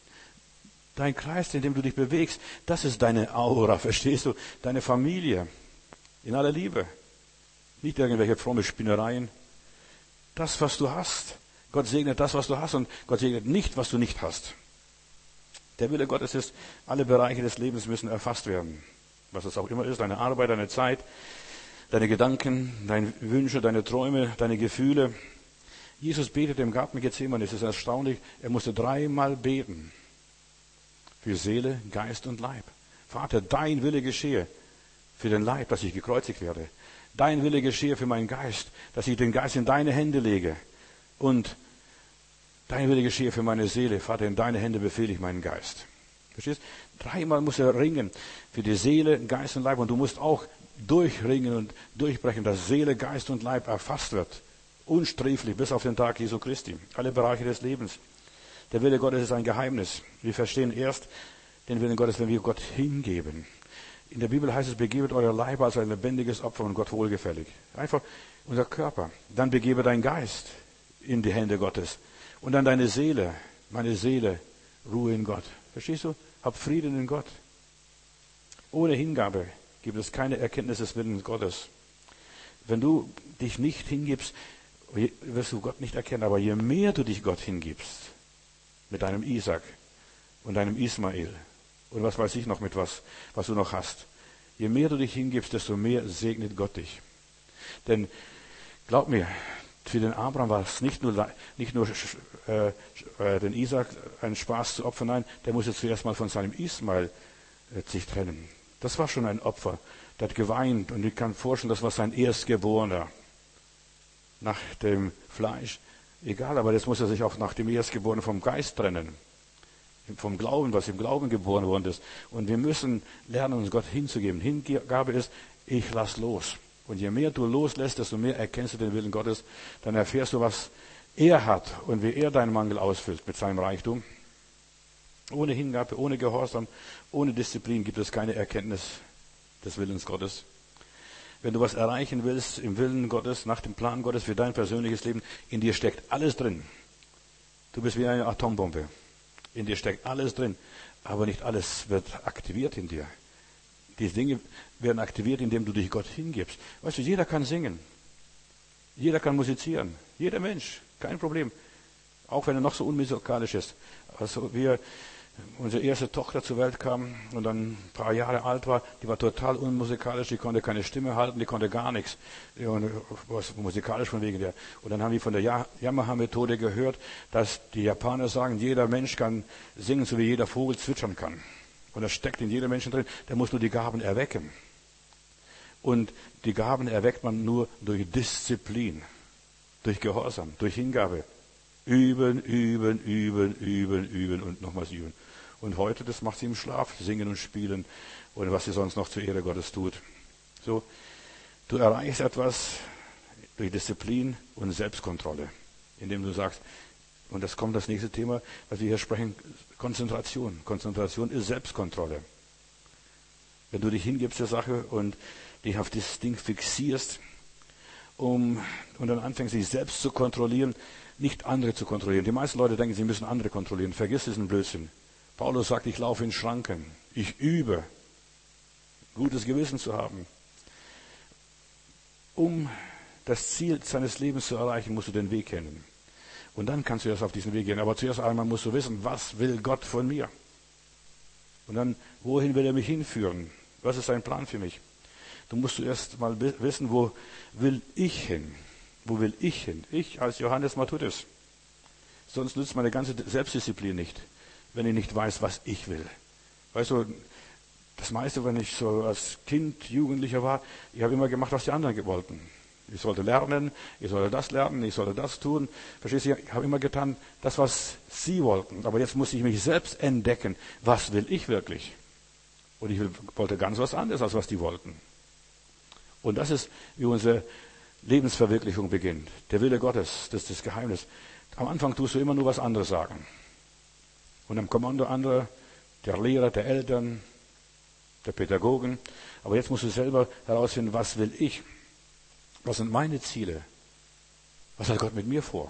dein Kreis, in dem du dich bewegst. Das ist deine Aura, verstehst du? Deine Familie, in aller Liebe. Nicht irgendwelche fromme Spinnereien. Das, was du hast. Gott segnet das, was du hast, und Gott segnet nicht, was du nicht hast. Der Wille Gottes ist, alle Bereiche des Lebens müssen erfasst werden. Was es auch immer ist, deine Arbeit, deine Zeit, deine Gedanken, deine Wünsche, deine Träume, deine Gefühle. Jesus betete im Garten Gethsemane, es ist erstaunlich, er musste dreimal beten. Für Seele, Geist und Leib. Vater, dein Wille geschehe für den Leib, dass ich gekreuzigt werde. Dein Wille geschehe für meinen Geist, dass ich den Geist in deine Hände lege. Und dein Wille geschehe für meine Seele. Vater, in deine Hände befehle ich meinen Geist. Verstehst? Dreimal muss er ringen für die Seele, Geist und Leib. Und du musst auch durchringen und durchbrechen, dass Seele, Geist und Leib erfasst wird. Unsträflich bis auf den Tag Jesu Christi. Alle Bereiche des Lebens. Der Wille Gottes ist ein Geheimnis. Wir verstehen erst den Willen Gottes, wenn wir Gott hingeben. In der Bibel heißt es, begebet euer Leib als ein lebendiges Opfer und Gott wohlgefällig. Einfach unser Körper. Dann begebe dein Geist in die Hände Gottes. Und dann deine Seele. Meine Seele, Ruhe in Gott. Verstehst du? Hab Frieden in Gott. Ohne Hingabe gibt es keine Erkenntnis des Willens Gottes. Wenn du dich nicht hingibst, wirst du Gott nicht erkennen. Aber je mehr du dich Gott hingibst, mit deinem Isaac und deinem Ismael und was weiß ich noch mit was, was du noch hast, je mehr du dich hingibst, desto mehr segnet Gott dich. Denn glaub mir, für den Abraham war es nicht nur, nicht nur äh, äh, den Isaac ein Spaß zu opfern, nein, der musste zuerst mal von seinem Ismael äh, sich trennen. Das war schon ein Opfer. Der hat geweint und ich kann vorstellen, das war sein Erstgeborener. Nach dem Fleisch, egal, aber jetzt muss er sich auch nach dem Erstgeborenen vom Geist trennen. Vom Glauben, was im Glauben geboren worden ist. Und wir müssen lernen, uns Gott hinzugeben. Hingabe ist, ich lass los. Und je mehr du loslässt, desto mehr erkennst du den Willen Gottes. Dann erfährst du, was er hat und wie er deinen Mangel ausfüllt mit seinem Reichtum. Ohne Hingabe, ohne Gehorsam, ohne Disziplin gibt es keine Erkenntnis des Willens Gottes. Wenn du was erreichen willst im Willen Gottes, nach dem Plan Gottes für dein persönliches Leben, in dir steckt alles drin. Du bist wie eine Atombombe. In dir steckt alles drin, aber nicht alles wird aktiviert in dir. Diese Dinge werden aktiviert, indem du dich Gott hingibst. Weißt du, jeder kann singen. Jeder kann musizieren. Jeder Mensch. Kein Problem. Auch wenn er noch so unmusikalisch ist. Also wir, unsere erste Tochter zur Welt kam und dann ein paar Jahre alt war, die war total unmusikalisch, die konnte keine Stimme halten, die konnte gar nichts. Und was musikalisch von wegen der. Und dann haben wir von der Yamaha-Methode gehört, dass die Japaner sagen, jeder Mensch kann singen, so wie jeder Vogel zwitschern kann. Und das steckt in jedem Menschen drin, der muss nur die Gaben erwecken. Und die Gaben erweckt man nur durch Disziplin, durch Gehorsam, durch Hingabe. Üben, üben, üben, üben, üben und nochmals üben. Und heute, das macht sie im Schlaf, singen und spielen und was sie sonst noch zur Ehre Gottes tut. So, du erreichst etwas durch Disziplin und Selbstkontrolle, indem du sagst, und das kommt das nächste Thema, was wir hier sprechen, Konzentration. Konzentration ist Selbstkontrolle. Wenn du dich hingibst der Sache und dich auf das Ding fixierst, um, und dann anfängst, dich selbst zu kontrollieren, nicht andere zu kontrollieren. Die meisten Leute denken, sie müssen andere kontrollieren. Vergiss diesen Blödsinn. Paulus sagt, ich laufe in Schranken. Ich übe, gutes Gewissen zu haben. Um das Ziel seines Lebens zu erreichen, musst du den Weg kennen. Und dann kannst du erst auf diesen Weg gehen. Aber zuerst einmal musst du wissen, was will Gott von mir? Und dann, wohin will er mich hinführen? Was ist sein Plan für mich? Du musst zuerst mal wissen, wo will ich hin? Wo will ich hin? Ich als Johannes Matthäus. Sonst nützt meine ganze Selbstdisziplin nicht, wenn ich nicht weiß, was ich will. Weißt du, das meiste, wenn ich so als Kind, Jugendlicher war, ich habe immer gemacht, was die anderen wollten. Ich sollte lernen, ich sollte das lernen, ich sollte das tun. Verstehst du? Ich habe immer getan, das, was sie wollten. Aber jetzt muss ich mich selbst entdecken. Was will ich wirklich? Und ich wollte ganz was anderes, als was die wollten. Und das ist, wie unsere Lebensverwirklichung beginnt. Der Wille Gottes, das ist das Geheimnis. Am Anfang tust du immer nur was anderes sagen. Und am Kommando andere, der Lehrer, der Eltern, der Pädagogen. Aber jetzt musst du selber herausfinden, was will ich? Was sind meine Ziele? Was hat Gott mit mir vor?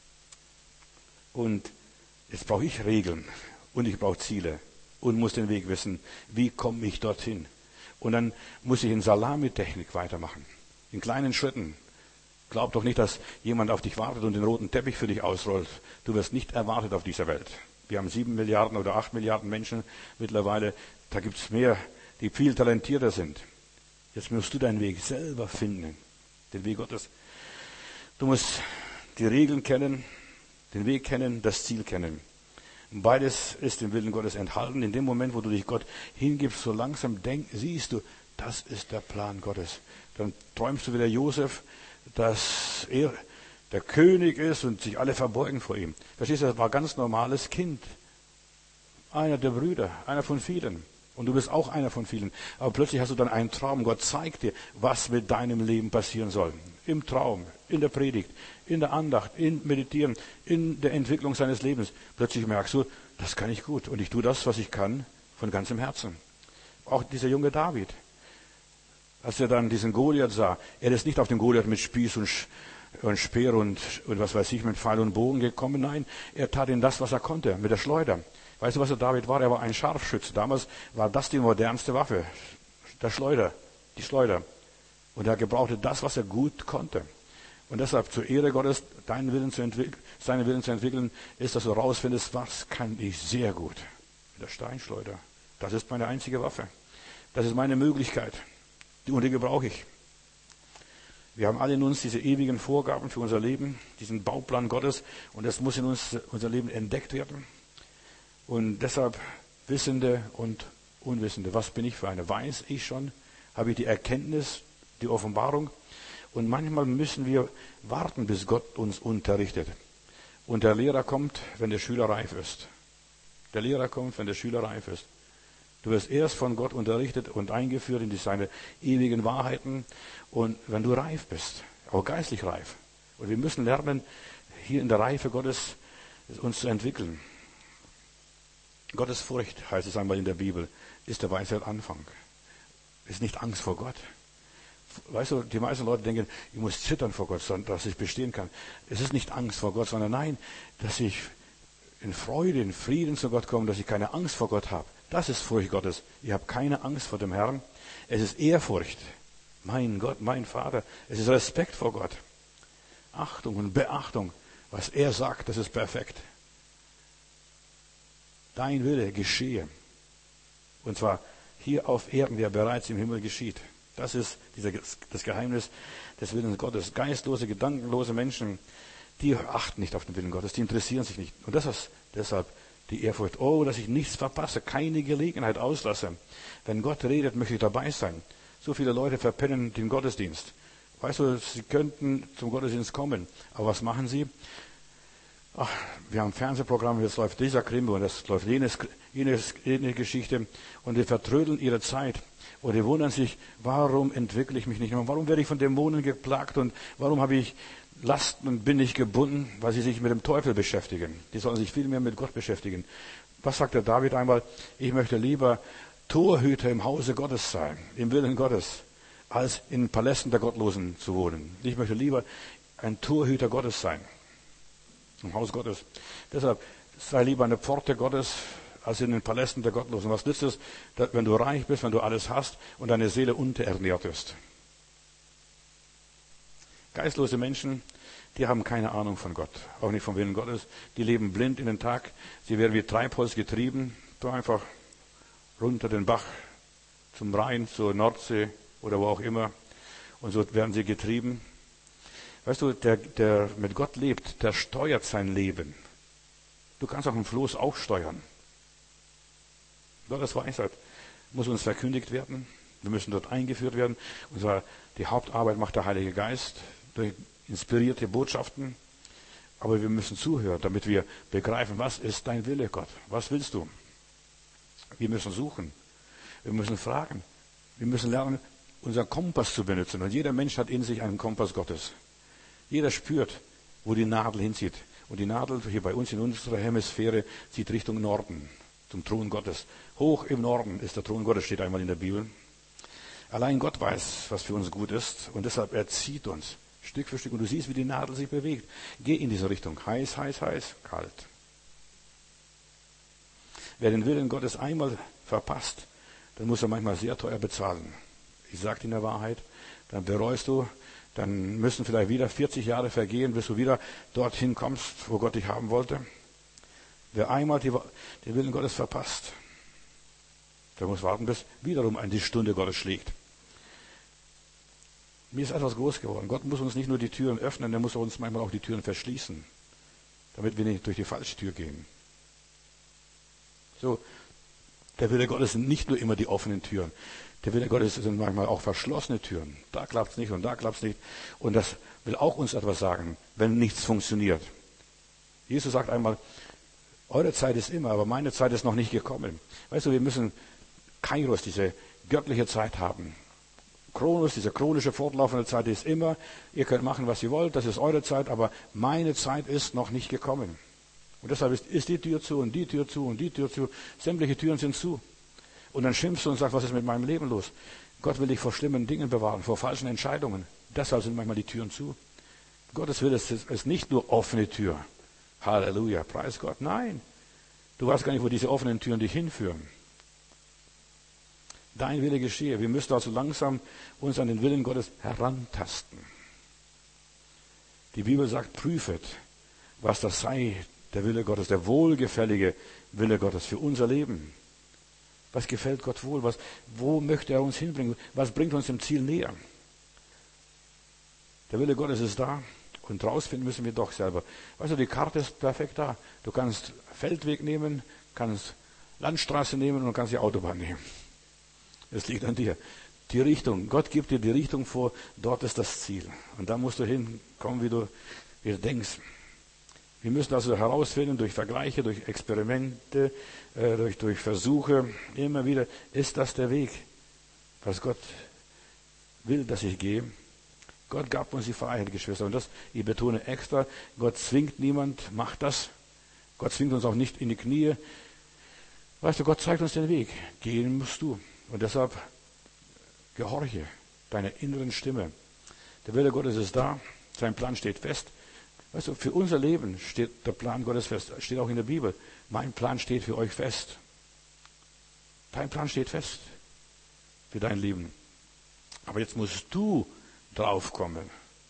Und jetzt brauche ich Regeln und ich brauche Ziele und muss den Weg wissen, wie komme ich dorthin? Und dann muss ich in Salamitechnik weitermachen, in kleinen Schritten. Glaub doch nicht, dass jemand auf dich wartet und den roten Teppich für dich ausrollt. Du wirst nicht erwartet auf dieser Welt. Wir haben sieben Milliarden oder acht Milliarden Menschen mittlerweile. Da gibt es mehr, die viel talentierter sind. Jetzt musst du deinen Weg selber finden. Den Weg Gottes. Du musst die Regeln kennen, den Weg kennen, das Ziel kennen. Und beides ist im Willen Gottes enthalten. In dem Moment, wo du dich Gott hingibst, so langsam denk, siehst du, das ist der Plan Gottes. Dann träumst du wie der Josef, dass er der König ist und sich alle verbeugen vor ihm. Verstehst du, das war ein ganz normales Kind. Einer der Brüder, einer von vielen. Und du bist auch einer von vielen. Aber plötzlich hast du dann einen Traum. Gott zeigt dir, was mit deinem Leben passieren soll. Im Traum, in der Predigt, in der Andacht, in Meditieren, in der Entwicklung seines Lebens. Plötzlich merkst du, das kann ich gut. Und ich tue das, was ich kann, von ganzem Herzen. Auch dieser junge David. Als er dann diesen Goliath sah, er ist nicht auf den Goliath mit Spieß und und Speer und, und was weiß ich, mit Pfeil und Bogen gekommen. Nein, er tat in das, was er konnte, mit der Schleuder. Weißt du, was der David war? Er war ein Scharfschütze. Damals war das die modernste Waffe. Der Schleuder, die Schleuder. Und er gebrauchte das, was er gut konnte. Und deshalb zur Ehre Gottes, deinen Willen zu entwickeln, seinen Willen zu entwickeln, ist, dass du rausfindest, was kann ich sehr gut. Mit der Steinschleuder. Das ist meine einzige Waffe. Das ist meine Möglichkeit. Und die gebrauche ich. Wir haben alle in uns diese ewigen Vorgaben für unser Leben, diesen Bauplan Gottes. Und das muss in uns, unser Leben entdeckt werden. Und deshalb Wissende und Unwissende. Was bin ich für eine? Weiß ich schon? Habe ich die Erkenntnis, die Offenbarung? Und manchmal müssen wir warten, bis Gott uns unterrichtet. Und der Lehrer kommt, wenn der Schüler reif ist. Der Lehrer kommt, wenn der Schüler reif ist. Du wirst erst von Gott unterrichtet und eingeführt in seine ewigen Wahrheiten. Und wenn du reif bist, auch geistlich reif. Und wir müssen lernen, hier in der Reife Gottes uns zu entwickeln. Gottes Furcht, heißt es einmal in der Bibel, ist der Weisheit Anfang. Ist nicht Angst vor Gott. Weißt du, die meisten Leute denken, ich muss zittern vor Gott, dass ich bestehen kann. Es ist nicht Angst vor Gott, sondern nein, dass ich in Freude, in Frieden zu Gott komme, dass ich keine Angst vor Gott habe. Das ist Furcht Gottes. Ich habe keine Angst vor dem Herrn. Es ist Ehrfurcht. Mein Gott, mein Vater. Es ist Respekt vor Gott. Achtung und Beachtung. Was er sagt, das ist perfekt. Dein Wille geschehe. Und zwar hier auf Erden, wie er bereits im Himmel geschieht. Das ist dieser, das Geheimnis des Willens Gottes. Geistlose, gedankenlose Menschen, die achten nicht auf den Willen Gottes, die interessieren sich nicht. Und das ist deshalb die Ehrfurcht. Oh, dass ich nichts verpasse, keine Gelegenheit auslasse. Wenn Gott redet, möchte ich dabei sein. So viele Leute verpennen den Gottesdienst. Weißt du, sie könnten zum Gottesdienst kommen. Aber was machen sie? Ach, wir haben ein Fernsehprogramm, jetzt läuft dieser Krimi und das läuft jenes, jenes, jene Geschichte. Und die vertrödeln ihre Zeit. Und die wundern sich, warum entwickle ich mich nicht mehr? Warum werde ich von Dämonen geplagt? Und warum habe ich Lasten und bin ich gebunden? Weil sie sich mit dem Teufel beschäftigen. Die sollen sich viel mehr mit Gott beschäftigen. Was sagt der David einmal? Ich möchte lieber Torhüter im Hause Gottes sein, im Willen Gottes, als in Palästen der Gottlosen zu wohnen. Ich möchte lieber ein Torhüter Gottes sein, im Haus Gottes. Deshalb sei lieber eine Pforte Gottes, als in den Palästen der Gottlosen. Was nützt es, wenn du reich bist, wenn du alles hast und deine Seele unterernährt ist? Geistlose Menschen, die haben keine Ahnung von Gott, auch nicht vom Willen Gottes. Die leben blind in den Tag. Sie werden wie Treibholz getrieben, so einfach runter den Bach zum Rhein, zur Nordsee oder wo auch immer. Und so werden sie getrieben. Weißt du, der, der mit Gott lebt, der steuert sein Leben. Du kannst auch einen Floß auch steuern. Gottes Weisheit muss uns verkündigt werden. Wir müssen dort eingeführt werden. Und zwar die Hauptarbeit macht der Heilige Geist durch inspirierte Botschaften. Aber wir müssen zuhören, damit wir begreifen, was ist dein Wille, Gott? Was willst du? Wir müssen suchen. Wir müssen fragen. Wir müssen lernen, unseren Kompass zu benutzen. Und jeder Mensch hat in sich einen Kompass Gottes. Jeder spürt, wo die Nadel hinzieht. Und die Nadel hier bei uns in unserer Hemisphäre zieht Richtung Norden, zum Thron Gottes. Hoch im Norden ist der Thron Gottes, steht einmal in der Bibel. Allein Gott weiß, was für uns gut ist. Und deshalb erzieht uns Stück für Stück. Und du siehst, wie die Nadel sich bewegt. Geh in diese Richtung. Heiß, heiß, heiß, kalt. Wer den Willen Gottes einmal verpasst, dann muss er manchmal sehr teuer bezahlen. Ich sage dir in der Wahrheit, dann bereust du, dann müssen vielleicht wieder vierzig Jahre vergehen, bis du wieder dorthin kommst, wo Gott dich haben wollte. Wer einmal die, den Willen Gottes verpasst, der muss warten, bis wiederum die Stunde Gottes schlägt. Mir ist etwas groß geworden. Gott muss uns nicht nur die Türen öffnen, er muss uns manchmal auch die Türen verschließen, damit wir nicht durch die falsche Tür gehen. So, der Wille Gottes sind nicht nur immer die offenen Türen. Der Wille Gottes sind manchmal auch verschlossene Türen. Da klappt es nicht und da klappt es nicht. Und das will auch uns etwas sagen, wenn nichts funktioniert. Jesus sagt einmal, eure Zeit ist immer, aber meine Zeit ist noch nicht gekommen. Weißt du, wir müssen Kairos, diese göttliche Zeit haben. Kronos, diese chronische, fortlaufende Zeit ist immer. Ihr könnt machen, was ihr wollt, das ist eure Zeit, aber meine Zeit ist noch nicht gekommen. Und deshalb ist, ist die Tür zu und die Tür zu und die Tür zu. Sämtliche Türen sind zu. Und dann schimpfst du und sagst, was ist mit meinem Leben los? Gott will dich vor schlimmen Dingen bewahren, vor falschen Entscheidungen. Deshalb sind manchmal die Türen zu. Gottes Wille ist, ist nicht nur offene Tür. Halleluja, preis Gott. Nein, du weißt gar nicht, wo diese offenen Türen dich hinführen. Dein Wille geschehe. Wir müssen also langsam uns an den Willen Gottes herantasten. Die Bibel sagt, prüfet, was das sei, der Wille Gottes, der wohlgefällige Wille Gottes für unser Leben. Was gefällt Gott wohl? Was, wo möchte er uns hinbringen? Was bringt uns dem Ziel näher? Der Wille Gottes ist da und rausfinden müssen wir doch selber. Weißt du, die Karte ist perfekt da. Du kannst Feldweg nehmen, kannst Landstraße nehmen und kannst die Autobahn nehmen. Es liegt an dir. Die Richtung. Gott gibt dir die Richtung vor. Dort ist das Ziel. Und da musst du hinkommen, wie du, wie du denkst. Wir müssen also herausfinden, durch Vergleiche, durch Experimente, äh, durch, durch Versuche, immer wieder, ist das der Weg, was Gott will, dass ich gehe. Gott gab uns die Freiheit, Geschwister. Und das, ich betone extra, Gott zwingt niemand, macht das. Gott zwingt uns auch nicht in die Knie. Weißt du, Gott zeigt uns den Weg. Gehen musst du. Und deshalb gehorche deiner inneren Stimme. Der Wille Gottes ist da, sein Plan steht fest. Weißt du, für unser Leben steht der Plan Gottes fest, steht auch in der Bibel. Mein Plan steht für euch fest. Dein Plan steht fest für dein Leben. Aber jetzt musst du draufkommen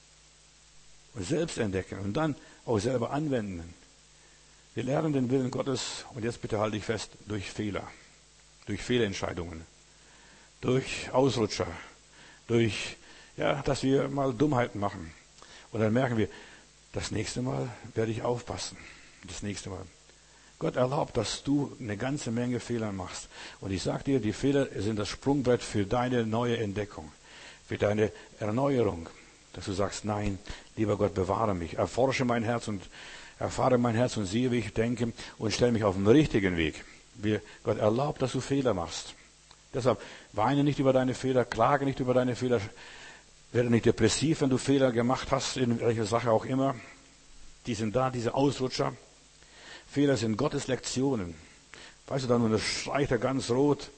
und selbst entdecken und dann auch selber anwenden. Wir lernen den Willen Gottes, und jetzt bitte halte ich fest, durch Fehler, durch Fehlentscheidungen, durch Ausrutscher, durch, ja, dass wir mal Dummheiten machen. Und dann merken wir, das nächste Mal werde ich aufpassen. Das nächste Mal. Gott erlaubt, dass du eine ganze Menge Fehler machst. Und ich sage dir, die Fehler sind das Sprungbrett für deine neue Entdeckung, für deine Erneuerung. Dass du sagst, nein, lieber Gott, bewahre mich, erforsche mein Herz und erfahre mein Herz und sehe, wie ich denke und stelle mich auf den richtigen Weg. Gott erlaubt, dass du Fehler machst. Deshalb weine nicht über deine Fehler, klage nicht über deine Fehler, werde nicht depressiv, wenn du Fehler gemacht hast, in welcher Sache auch immer. Die sind da, diese Ausrutscher. Fehler sind Gottes Lektionen. Weißt du, dann unterstreicht er ganz rot.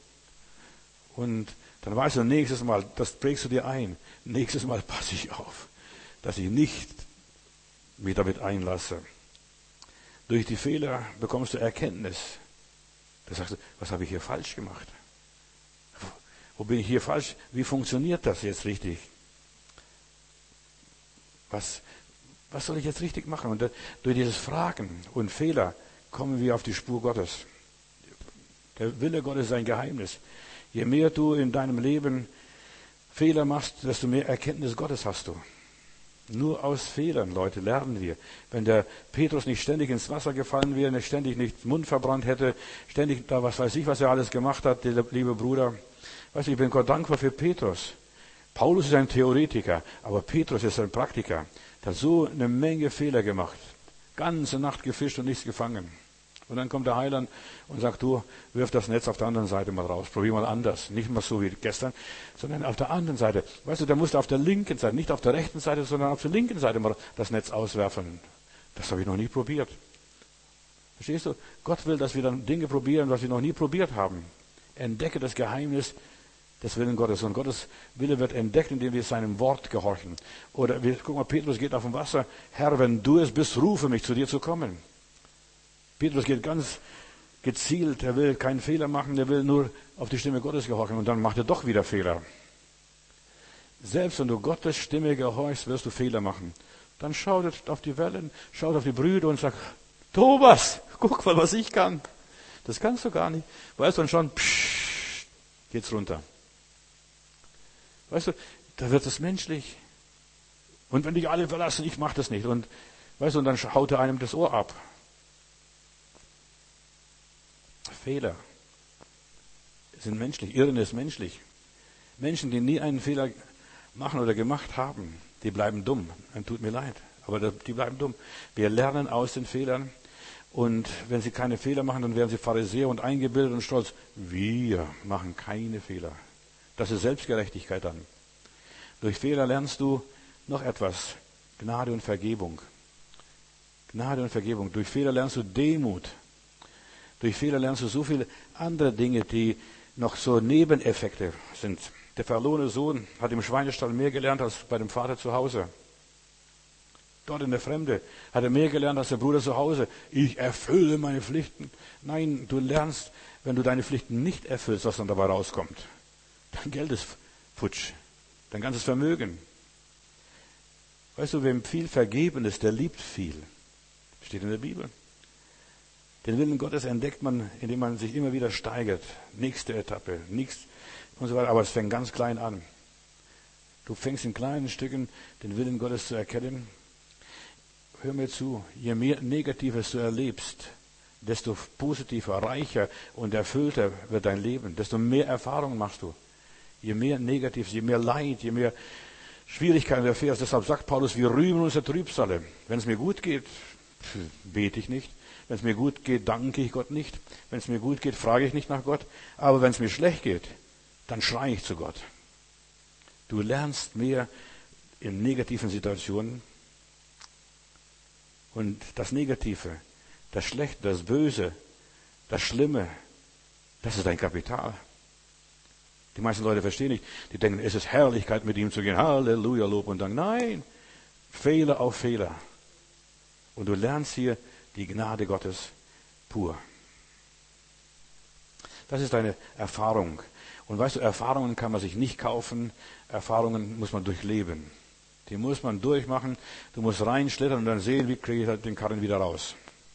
Und dann weißt du, nächstes Mal, das prägst du dir ein. Nächstes Mal passe ich auf, dass ich nicht mich damit einlasse. Durch die Fehler bekommst du Erkenntnis. Da sagst du, was habe ich hier falsch gemacht? Wo bin ich hier falsch? Wie funktioniert das jetzt richtig? Was, was soll ich jetzt richtig machen? Und durch dieses Fragen und Fehler kommen wir auf die Spur Gottes. Der Wille Gottes ist ein Geheimnis. Je mehr du in deinem Leben Fehler machst, desto mehr Erkenntnis Gottes hast du. Nur aus Fehlern, Leute, lernen wir. Wenn der Petrus nicht ständig ins Wasser gefallen wäre, nicht ständig nicht den Mund verbrannt hätte, ständig da, was weiß ich, was er alles gemacht hat, der liebe Bruder. Weißt du, ich bin Gott dankbar für Petrus. Paulus ist ein Theoretiker, aber Petrus ist ein Praktiker. Der hat so eine Menge Fehler gemacht. Ganze Nacht gefischt und nichts gefangen. Und dann kommt der Heiland und sagt, du, wirf das Netz auf der anderen Seite mal raus. Probier mal anders. Nicht mal so wie gestern, sondern auf der anderen Seite. Weißt du, der musste auf der linken Seite, nicht auf der rechten Seite, sondern auf der linken Seite mal das Netz auswerfen. Das habe ich noch nie probiert. Verstehst du? Gott will, dass wir dann Dinge probieren, was wir noch nie probiert haben. Entdecke das Geheimnis des Willen Gottes. Und Gottes Wille wird entdeckt, indem wir seinem Wort gehorchen. Oder wir, guck mal, Petrus geht auf dem Wasser. Herr, wenn du es bist, rufe mich, zu dir zu kommen. Petrus geht ganz gezielt. Er will keinen Fehler machen. Er will nur auf die Stimme Gottes gehorchen. Und dann macht er doch wieder Fehler. Selbst wenn du Gottes Stimme gehorchst, wirst du Fehler machen. Dann schaut auf die Wellen, schaut auf die Brüder und sagt, Thomas, guck mal, was ich kann. Das kannst du gar nicht. Weißt du, und schon psch, geht's runter. Weißt du, da wird es menschlich. Und wenn dich alle verlassen, ich mach das nicht. Und weißt du, und dann haut er einem das Ohr ab. Fehler sind menschlich. Irren ist menschlich. Menschen, die nie einen Fehler machen oder gemacht haben, die bleiben dumm. Dann tut mir leid, aber die bleiben dumm. Wir lernen aus den Fehlern. Und wenn sie keine Fehler machen, dann werden sie Pharisäer und eingebildet und stolz. Wir machen keine Fehler. Das ist Selbstgerechtigkeit dann. Durch Fehler lernst du noch etwas. Gnade und Vergebung. Gnade und Vergebung. Durch Fehler lernst du Demut. Durch Fehler lernst du so viele andere Dinge, die noch so Nebeneffekte sind. Der verlorene Sohn hat im Schweinestall mehr gelernt als bei dem Vater zu Hause. Dort in der Fremde hat er mehr gelernt als der Bruder zu Hause. Ich erfülle meine Pflichten. Nein, du lernst, wenn du deine Pflichten nicht erfüllst, was dann dabei rauskommt. Dein Geld ist futsch. Dein ganzes Vermögen. Weißt du, wem viel vergeben ist, der liebt viel. Steht in der Bibel. Den Willen Gottes entdeckt man, indem man sich immer wieder steigert. Nächste Etappe, nächst und so weiter. Aber es fängt ganz klein an. Du fängst in kleinen Stücken den Willen Gottes zu erkennen. Hör mir zu, je mehr Negatives du erlebst, desto positiver, reicher und erfüllter wird dein Leben. Desto mehr Erfahrungen machst du. Je mehr Negatives, je mehr Leid, je mehr Schwierigkeiten du erfährst. Deshalb sagt Paulus, wir rühmen uns der Trübsale. Wenn es mir gut geht, bete ich nicht. Wenn es mir gut geht, danke ich Gott nicht. Wenn es mir gut geht, frage ich nicht nach Gott. Aber wenn es mir schlecht geht, dann schreie ich zu Gott. Du lernst mehr in negativen Situationen. Und das Negative, das Schlechte, das Böse, das Schlimme, das ist dein Kapital. Die meisten Leute verstehen nicht. Die denken, es ist Herrlichkeit, mit ihm zu gehen. Halleluja, Lob und Dank. Nein, Fehler auf Fehler. Und du lernst hier die Gnade Gottes pur. Das ist eine Erfahrung. Und weißt du, Erfahrungen kann man sich nicht kaufen. Erfahrungen muss man durchleben. Die muss man durchmachen. Du musst reinschlittern und dann sehen, wie kriege ich den Karren wieder raus.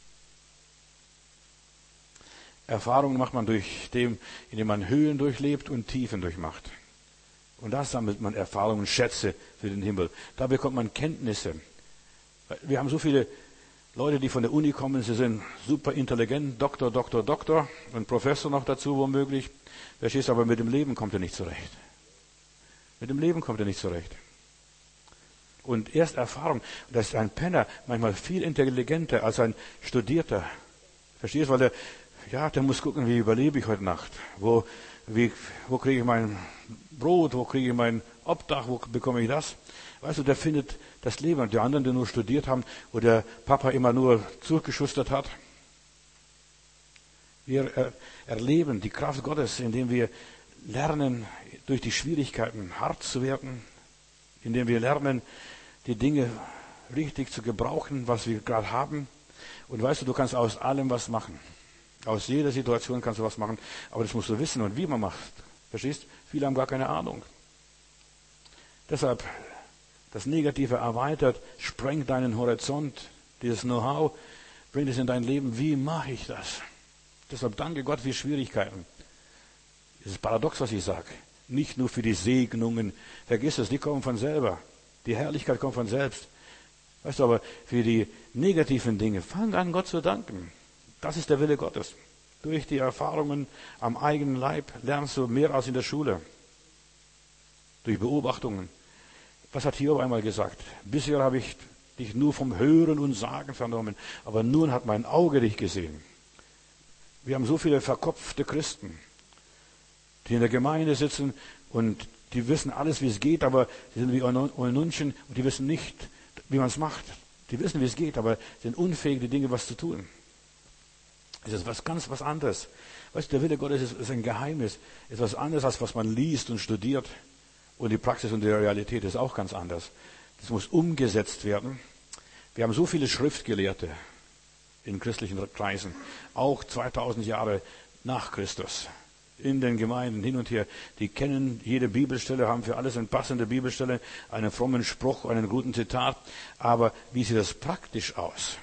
Erfahrungen macht man durch dem, indem man Höhen durchlebt und Tiefen durchmacht. Und da sammelt man Erfahrungen, Schätze für den Himmel. Da bekommt man Kenntnisse. Wir haben so viele Leute, die von der Uni kommen, sie sind super intelligent, Doktor, Doktor, Doktor und Professor noch dazu womöglich. Verstehst du, aber mit dem Leben kommt er nicht zurecht. Mit dem Leben kommt er nicht zurecht. Und erst Erfahrung, dass ist ein Penner manchmal viel intelligenter als ein Studierter. Verstehst du, weil der, ja, der muss gucken, wie überlebe ich heute Nacht? Wo, wie, wo kriege ich mein Brot? Wo kriege ich mein Obdach? Wo bekomme ich das? Weißt du, der findet das Leben. Und die anderen, die nur studiert haben, wo der Papa immer nur zugeschustert hat. Wir er, erleben die Kraft Gottes, indem wir lernen, durch die Schwierigkeiten hart zu werden, indem wir lernen, die Dinge richtig zu gebrauchen, was wir gerade haben. Und weißt du, du kannst aus allem was machen. Aus jeder Situation kannst du was machen, aber das musst du wissen und wie man macht. Verstehst? Viele haben gar keine Ahnung. Deshalb, das Negative erweitert, sprengt deinen Horizont. Dieses Know-how bringt es in dein Leben. Wie mache ich das? Deshalb danke Gott für Schwierigkeiten. Es ist paradox, was ich sage. Nicht nur für die Segnungen. Vergiss es, die kommen von selber. Die Herrlichkeit kommt von selbst. Weißt du, aber für die negativen Dinge, fang an, Gott zu danken. Das ist der Wille Gottes. Durch die Erfahrungen am eigenen Leib lernst du mehr als in der Schule. Durch Beobachtungen. Was hat Hiob einmal gesagt? Bisher habe ich dich nur vom Hören und Sagen vernommen, aber nun hat mein Auge dich gesehen. Wir haben so viele verkopfte Christen, die in der Gemeinde sitzen und die wissen alles, wie es geht, aber sie sind wie Eunuchen und die wissen nicht, wie man es macht. Die wissen, wie es geht, aber sind unfähig, die Dinge was zu tun. Es ist was ganz was anderes. Weißt du, der Wille Gottes ist, ist ein Geheimnis. Es ist was anderes, als was man liest und studiert. Und die Praxis und die Realität ist auch ganz anders. Das muss umgesetzt werden. Wir haben so viele Schriftgelehrte in christlichen Kreisen, auch zweitausend Jahre nach Christus, in den Gemeinden hin und her. Die kennen jede Bibelstelle, haben für alles eine passende Bibelstelle, einen frommen Spruch, einen guten Zitat. Aber wie sieht das praktisch aus?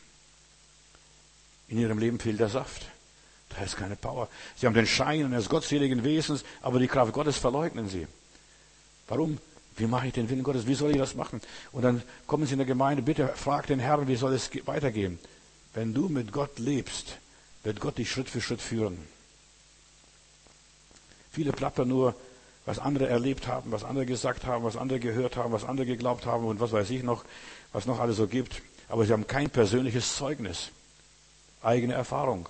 In ihrem Leben fehlt der Saft. Da ist keine Power. Sie haben den Schein eines gottseligen Wesens, aber die Kraft Gottes verleugnen sie. Warum? Wie mache ich den Willen Gottes? Wie soll ich das machen? Und dann kommen sie in der Gemeinde, bitte frag den Herrn, wie soll es weitergehen? Wenn du mit Gott lebst, wird Gott dich Schritt für Schritt führen. Viele plappern nur, was andere erlebt haben, was andere gesagt haben, was andere gehört haben, was andere geglaubt haben und was weiß ich noch, was noch alles so gibt. Aber sie haben kein persönliches Zeugnis, eigene Erfahrung.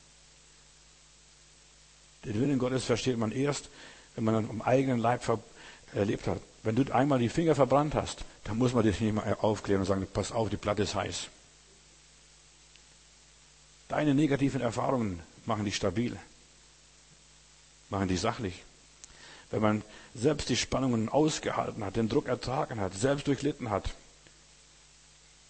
Den Willen Gottes versteht man erst, wenn man am eigenen Leib erlebt hat. Wenn du einmal die Finger verbrannt hast, dann muss man dich nicht mehr aufklären und sagen, pass auf, die Platte ist heiß. Deine negativen Erfahrungen machen dich stabil, machen dich sachlich. Wenn man selbst die Spannungen ausgehalten hat, den Druck ertragen hat, selbst durchlitten hat,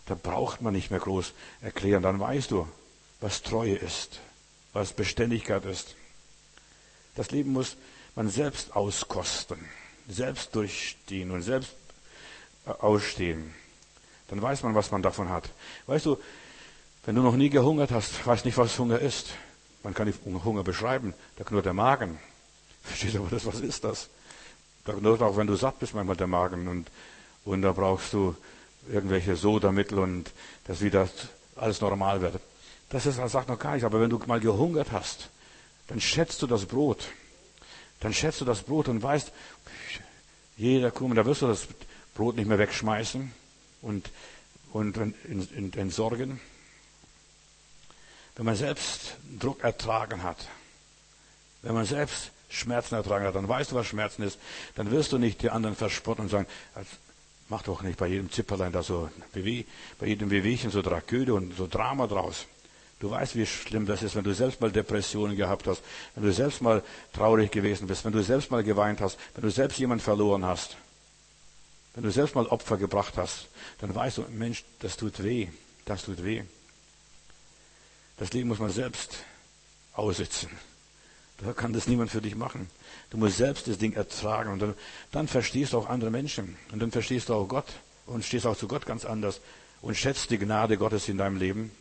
Da braucht man nicht mehr groß erklären. Dann weißt du, was Treue ist, was Beständigkeit ist. Das Leben muss man selbst auskosten, selbst durchstehen und selbst ausstehen. Dann weiß man, was man davon hat. Weißt du, wenn du noch nie gehungert hast, weißt nicht, was Hunger ist. Man kann den Hunger beschreiben, da knurrt der Magen. Verstehst du aber das, was ist das? Da knurrt auch, wenn du satt bist, manchmal der Magen. Und, und da brauchst du irgendwelche Sodamittel und dass wieder alles normal wird. Das ist, das sagt noch gar nichts. Aber wenn du mal gehungert hast, dann schätzt du das Brot. Dann schätzt du das Brot und weißt, jeder Kuchen, da wirst du das Brot nicht mehr wegschmeißen und, und, und entsorgen. Wenn man selbst Druck ertragen hat, wenn man selbst Schmerzen ertragen hat, dann weißt du, was Schmerzen ist, dann wirst du nicht die anderen verspotten und sagen, mach doch nicht bei jedem Zipperlein da so, bei jedem Wehwehchen so Tragödie und so Drama draus. Du weißt, wie schlimm das ist, wenn du selbst mal Depressionen gehabt hast, wenn du selbst mal traurig gewesen bist, wenn du selbst mal geweint hast, wenn du selbst jemanden verloren hast, wenn du selbst mal Opfer gebracht hast, dann weißt du, Mensch, das tut weh, das tut weh. Das Leben muss man selbst aussitzen. Da kann das niemand für dich machen. Du musst selbst das Ding ertragen und dann, dann verstehst du auch andere Menschen und dann verstehst du auch Gott und stehst auch zu Gott ganz anders und schätzt die Gnade Gottes in deinem Leben.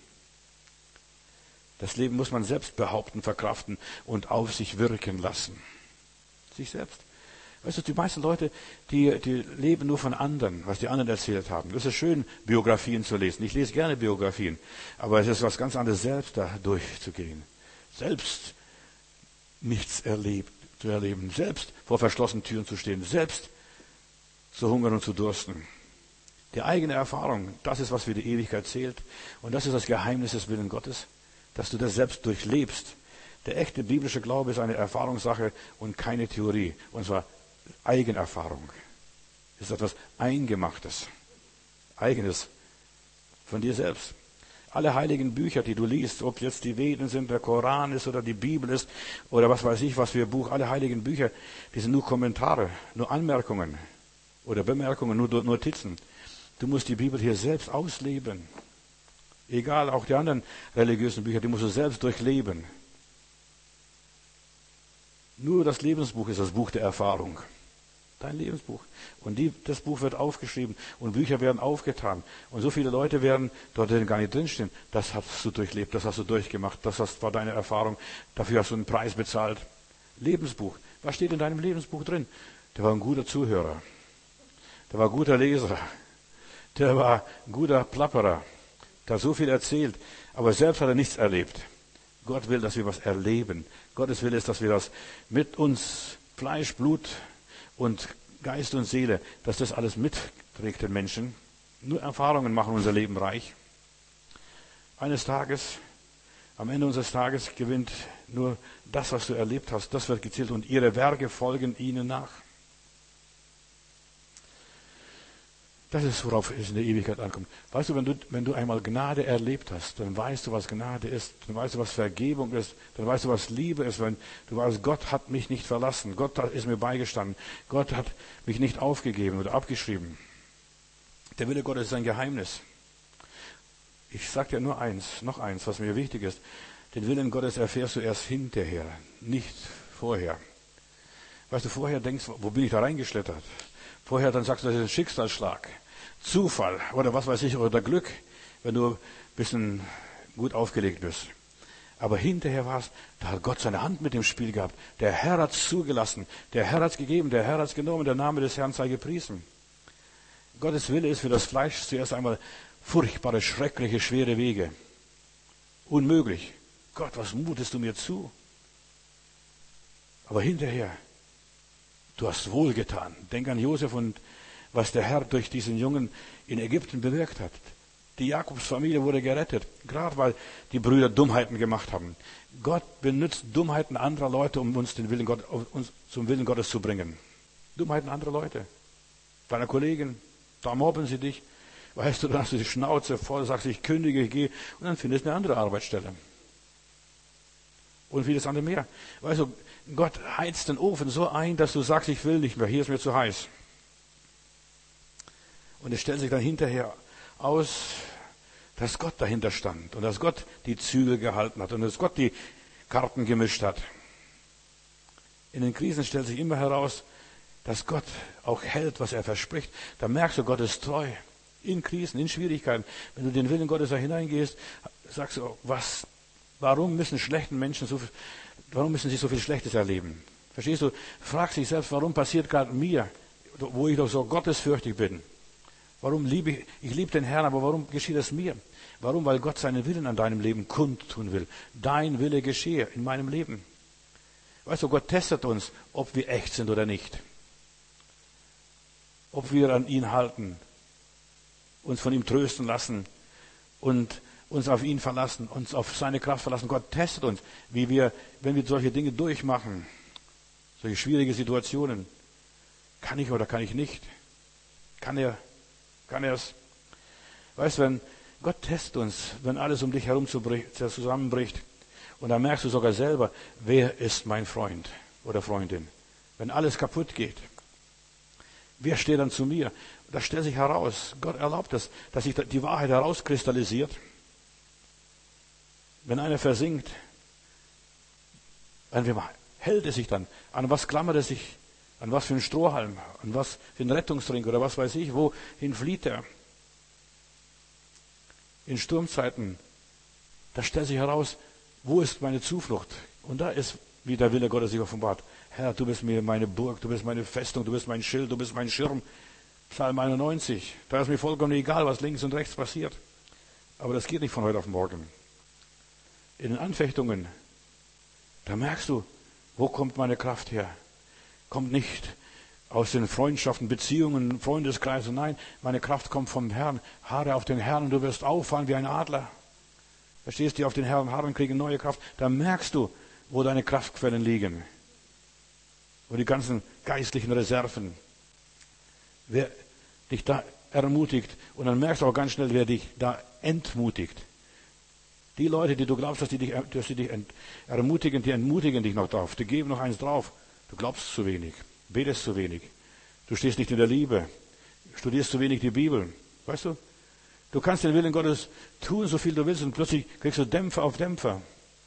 Das Leben muss man selbst behaupten, verkraften und auf sich wirken lassen. Sich selbst. Weißt du, die meisten Leute, die, die leben nur von anderen, was die anderen erzählt haben. Es ist schön, Biografien zu lesen. Ich lese gerne Biografien. Aber es ist was ganz anderes, selbst da durchzugehen. Selbst nichts erlebt, zu erleben. Selbst vor verschlossenen Türen zu stehen. Selbst zu hungern und zu dursten. Die eigene Erfahrung, das ist, was für die Ewigkeit zählt. Und das ist das Geheimnis des Willens Gottes. Dass du das selbst durchlebst. Der echte biblische Glaube ist eine Erfahrungssache und keine Theorie. Und zwar Eigenerfahrung. Es ist etwas Eingemachtes. Eigenes. Von dir selbst. Alle heiligen Bücher, die du liest, ob jetzt die Veden sind, der Koran ist oder die Bibel ist oder was weiß ich, was für ein Buch, alle heiligen Bücher, die sind nur Kommentare, nur Anmerkungen oder Bemerkungen, nur Notizen. Du musst die Bibel hier selbst ausleben. Egal, auch die anderen religiösen Bücher, die musst du selbst durchleben. Nur das Lebensbuch ist das Buch der Erfahrung. Dein Lebensbuch. Und die, das Buch wird aufgeschrieben und Bücher werden aufgetan. Und so viele Leute werden dort gar nicht drinstehen. Das hast du durchlebt, das hast du durchgemacht, das war deine Erfahrung. Dafür hast du einen Preis bezahlt. Lebensbuch. Was steht in deinem Lebensbuch drin? Der war ein guter Zuhörer. Der war ein guter Leser. Der war ein guter Plapperer. Der hat so viel erzählt, aber selbst hat er nichts erlebt. Gott will, dass wir was erleben. Gottes Wille ist, dass wir das mit uns, Fleisch, Blut und Geist und Seele, dass das alles mitträgt den Menschen. Nur Erfahrungen machen unser Leben reich. Eines Tages, am Ende unseres Tages gewinnt nur das, was du erlebt hast, das wird gezählt und ihre Werke folgen ihnen nach. Das ist, worauf es in der Ewigkeit ankommt. Weißt du, wenn du, wenn du einmal Gnade erlebt hast, dann weißt du, was Gnade ist. Dann weißt du, was Vergebung ist. Dann weißt du, was Liebe ist. Wenn du weißt, Gott hat mich nicht verlassen. Gott ist mir beigestanden. Gott hat mich nicht aufgegeben oder abgeschrieben. Der Wille Gottes ist ein Geheimnis. Ich sage dir nur eins, noch eins, was mir wichtig ist. Den Willen Gottes erfährst du erst hinterher, nicht vorher. Weißt du, vorher denkst du, wo bin ich da reingeschlittert? Vorher dann sagst du, das ist ein Schicksalsschlag, Zufall oder was weiß ich, oder Glück, wenn du ein bisschen gut aufgelegt bist. Aber hinterher war es, da hat Gott seine Hand mit dem Spiel gehabt. Der Herr hat es zugelassen, der Herr hat es gegeben, der Herr hat es genommen, der Name des Herrn sei gepriesen. Gottes Wille ist für das Fleisch zuerst einmal furchtbare, schreckliche, schwere Wege. Unmöglich. Gott, was mutest du mir zu? Aber hinterher, du hast wohlgetan. Denk an Josef und was der Herr durch diesen Jungen in Ägypten bewirkt hat. Die Jakobsfamilie wurde gerettet, gerade weil die Brüder Dummheiten gemacht haben. Gott benutzt Dummheiten anderer Leute, um uns, den Willen Gott, uns zum Willen Gottes zu bringen. Dummheiten anderer Leute. Deiner Kollegin, da mobben sie dich. Weißt du, dann hast du die Schnauze voll, sagst, ich kündige, ich gehe und dann findest du eine andere Arbeitsstelle. Und vieles andere mehr. Weißt du, Gott heizt den Ofen so ein, dass du sagst, ich will nicht mehr, hier ist mir zu heiß. Und es stellt sich dann hinterher aus, dass Gott dahinter stand und dass Gott die Zügel gehalten hat und dass Gott die Karten gemischt hat. In den Krisen stellt sich immer heraus, dass Gott auch hält, was er verspricht. Da merkst du, Gott ist treu. In Krisen, in Schwierigkeiten. Wenn du den Willen Gottes da hineingehst, sagst du, was, warum müssen schlechten Menschen so, warum müssen sie so viel Schlechtes erleben? Verstehst du? Frag dich selbst, warum passiert gerade mir, wo ich doch so gottesfürchtig bin? Warum liebe ich, ich liebe den Herrn, aber warum geschieht es mir? Warum? Weil Gott seinen Willen an deinem Leben kundtun will. Dein Wille geschehe in meinem Leben. Weißt du, Gott testet uns, ob wir echt sind oder nicht. Ob wir an ihn halten, uns von ihm trösten lassen und uns auf ihn verlassen, uns auf seine Kraft verlassen. Gott testet uns, wie wir, wenn wir solche Dinge durchmachen, solche schwierige Situationen. Kann ich oder kann ich nicht? Kann er, kann er es? Weißt du, wenn Gott testet uns, wenn alles um dich herum zusammenbricht, und dann merkst du sogar selber, wer ist mein Freund oder Freundin? Wenn alles kaputt geht, wer steht dann zu mir? Das stellt sich heraus. Gott erlaubt es, dass sich die Wahrheit herauskristallisiert. Wenn einer versinkt, an wem hält es sich dann? An was klammert es sich? An was für einen Strohhalm? An was für einen Rettungsring oder was weiß ich? Wohin flieht er? In Sturmzeiten, da stellt sich heraus, wo ist meine Zuflucht? Und da ist, wie der Wille Gottes sich offenbart. Herr, du bist mir meine Burg, du bist meine Festung, du bist mein Schild, du bist mein Schirm. Psalm einundneunzig. Da ist mir vollkommen egal, was links und rechts passiert. Aber das geht nicht von heute auf morgen. In den Anfechtungen, da merkst du, wo kommt meine Kraft her? Kommt nicht aus den Freundschaften, Beziehungen, Freundeskreisen. Nein, meine Kraft kommt vom Herrn. Harre auf den Herrn und du wirst auffahren wie ein Adler. Verstehst du, auf den Herrn harren, kriegen neue Kraft. Da merkst du, wo deine Kraftquellen liegen. Wo die ganzen geistlichen Reserven. Wer dich da ermutigt. Und dann merkst du auch ganz schnell, wer dich da entmutigt. Die Leute, die du glaubst, dass die dich, dass die dich ermutigen, die entmutigen dich noch drauf. Die geben noch eins drauf. Du glaubst zu wenig. Betest zu wenig. Du stehst nicht in der Liebe. Studierst zu wenig die Bibel. Weißt du? Du kannst den Willen Gottes tun, so viel du willst, und plötzlich kriegst du Dämpfer auf Dämpfer.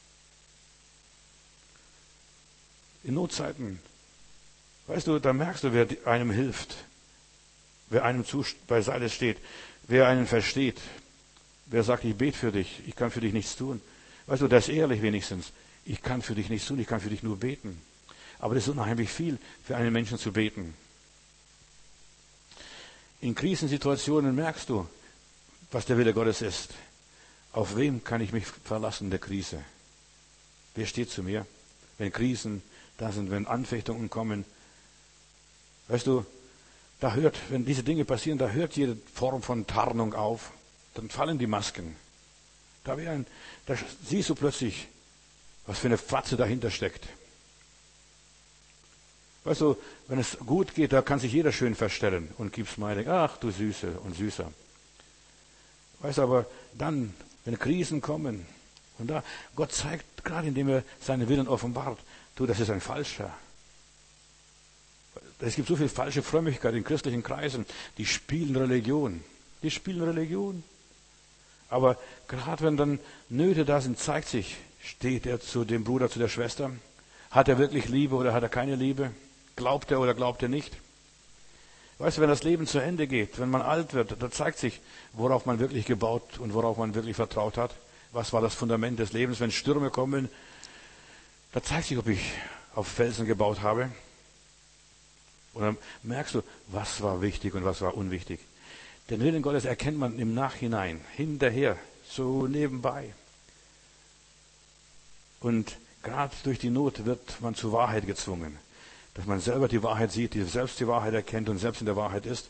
In Notzeiten. Weißt du, da merkst du, wer einem hilft. Wer einem beiseite steht. Wer einen versteht. Wer sagt, ich bete für dich. Ich kann für dich nichts tun. Weißt du, das ist ehrlich wenigstens. Ich kann für dich nichts tun. Ich kann für dich nur beten. Aber das ist unheimlich viel, für einen Menschen zu beten. In Krisensituationen merkst du, was der Wille Gottes ist. Auf wem kann ich mich verlassen in der Krise? Wer steht zu mir? Wenn Krisen da sind, wenn Anfechtungen kommen. Weißt du, da hört, wenn diese Dinge passieren, da hört jede Form von Tarnung auf. Dann fallen die Masken. Da, ein, da siehst du plötzlich, was für eine Fratze dahinter steckt. Weißt du, wenn es gut geht, da kann sich jeder schön verstellen und gibt Smiley. Ach, du Süße und Süßer. Weißt du, aber dann, wenn Krisen kommen, und da, Gott zeigt, gerade indem er seinen Willen offenbart, du, das ist ein falscher. Es gibt so viel falsche Frömmigkeit in christlichen Kreisen, die spielen Religion. Die spielen Religion. Aber gerade wenn dann Nöte da sind, zeigt sich, steht er zu dem Bruder, zu der Schwester? Hat er wirklich Liebe oder hat er keine Liebe? Glaubt er oder glaubt er nicht? Weißt du, wenn das Leben zu Ende geht, wenn man alt wird, da zeigt sich, worauf man wirklich gebaut und worauf man wirklich vertraut hat. Was war das Fundament des Lebens? Wenn Stürme kommen, da zeigt sich, ob ich auf Felsen gebaut habe. Und dann merkst du, was war wichtig und was war unwichtig. Den Willen Gottes erkennt man im Nachhinein, hinterher, so nebenbei. Und gerade durch die Not wird man zur Wahrheit gezwungen. Dass man selber die Wahrheit sieht, die selbst die Wahrheit erkennt und selbst in der Wahrheit ist.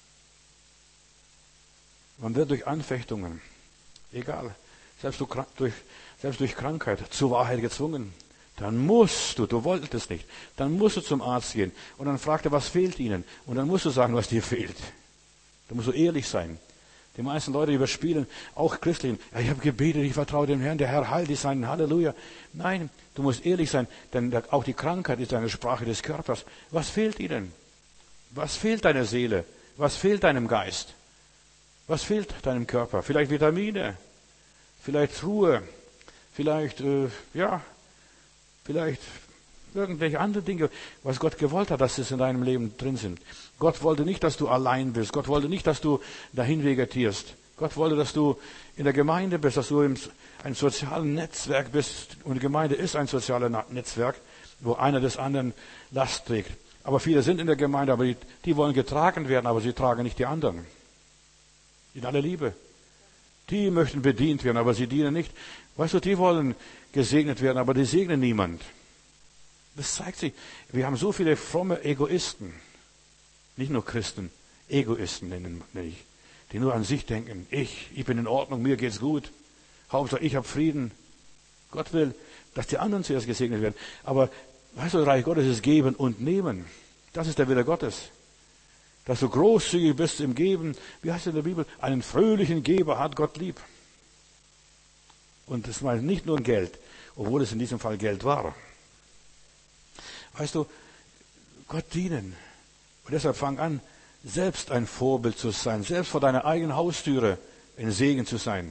Man wird durch Anfechtungen, egal, selbst durch, selbst durch Krankheit, zur Wahrheit gezwungen. Dann musst du, du wolltest es nicht, dann musst du zum Arzt gehen. Und dann fragt er, was fehlt Ihnen? Und dann musst du sagen, was dir fehlt. Da musst du ehrlich sein. Die meisten Leute überspielen, auch Christlichen. Ja, ich habe gebetet, ich vertraue dem Herrn, der Herr heilt dich sein, Halleluja. Nein, du musst ehrlich sein, denn auch die Krankheit ist eine Sprache des Körpers. Was fehlt ihnen? Was fehlt deiner Seele? Was fehlt deinem Geist? Was fehlt deinem Körper? Vielleicht Vitamine, vielleicht Ruhe, vielleicht, äh, ja, vielleicht irgendwelche andere Dinge, was Gott gewollt hat, dass es in deinem Leben drin sind. Gott wollte nicht, dass du allein bist. Gott wollte nicht, dass du dahin vegetierst. Gott wollte, dass du in der Gemeinde bist, dass du in einem sozialen Netzwerk bist. Und die Gemeinde ist ein soziales Netzwerk, wo einer des anderen Last trägt. Aber viele sind in der Gemeinde, aber die, die wollen getragen werden, aber sie tragen nicht die anderen. In aller Liebe. Die möchten bedient werden, aber sie dienen nicht. Weißt du, die wollen gesegnet werden, aber die segnen niemand. Das zeigt sich. Wir haben so viele fromme Egoisten. Nicht nur Christen. Egoisten nennen ich. Die nur an sich denken. Ich, ich bin in Ordnung, mir geht's gut. Hauptsache, ich habe Frieden. Gott will, dass die anderen zuerst gesegnet werden. Aber, weißt du, das Reich Gottes ist Geben und Nehmen. Das ist der Wille Gottes. Dass du großzügig bist im Geben. Wie heißt es in der Bibel? Einen fröhlichen Geber hat Gott lieb. Und das meint nicht nur Geld, obwohl es in diesem Fall Geld war. Weißt du, Gott dienen. Und deshalb fang an, selbst ein Vorbild zu sein, selbst vor deiner eigenen Haustüre ein Segen zu sein.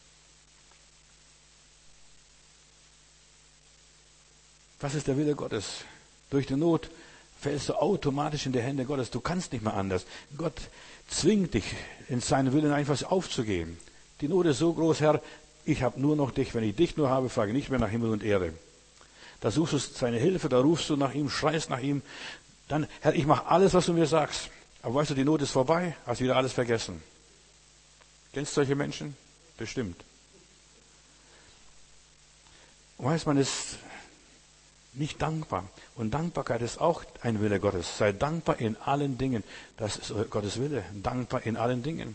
Das ist der Wille Gottes. Durch die Not fällst du automatisch in die Hände Gottes. Du kannst nicht mehr anders. Gott zwingt dich, in seinen Willen einfach aufzugehen. Die Not ist so groß, Herr, ich habe nur noch dich. Wenn ich dich nur habe, frage ich nicht mehr nach Himmel und Erde. Da suchst du seine Hilfe, da rufst du nach ihm, schreist nach ihm. Dann, Herr, ich mache alles, was du mir sagst. Aber weißt du, die Not ist vorbei, hast wieder alles vergessen. Kennst du solche Menschen? Bestimmt. Weißt, man ist nicht dankbar. Und Dankbarkeit ist auch ein Wille Gottes. Sei dankbar in allen Dingen. Das ist Gottes Wille. Dankbar in allen Dingen.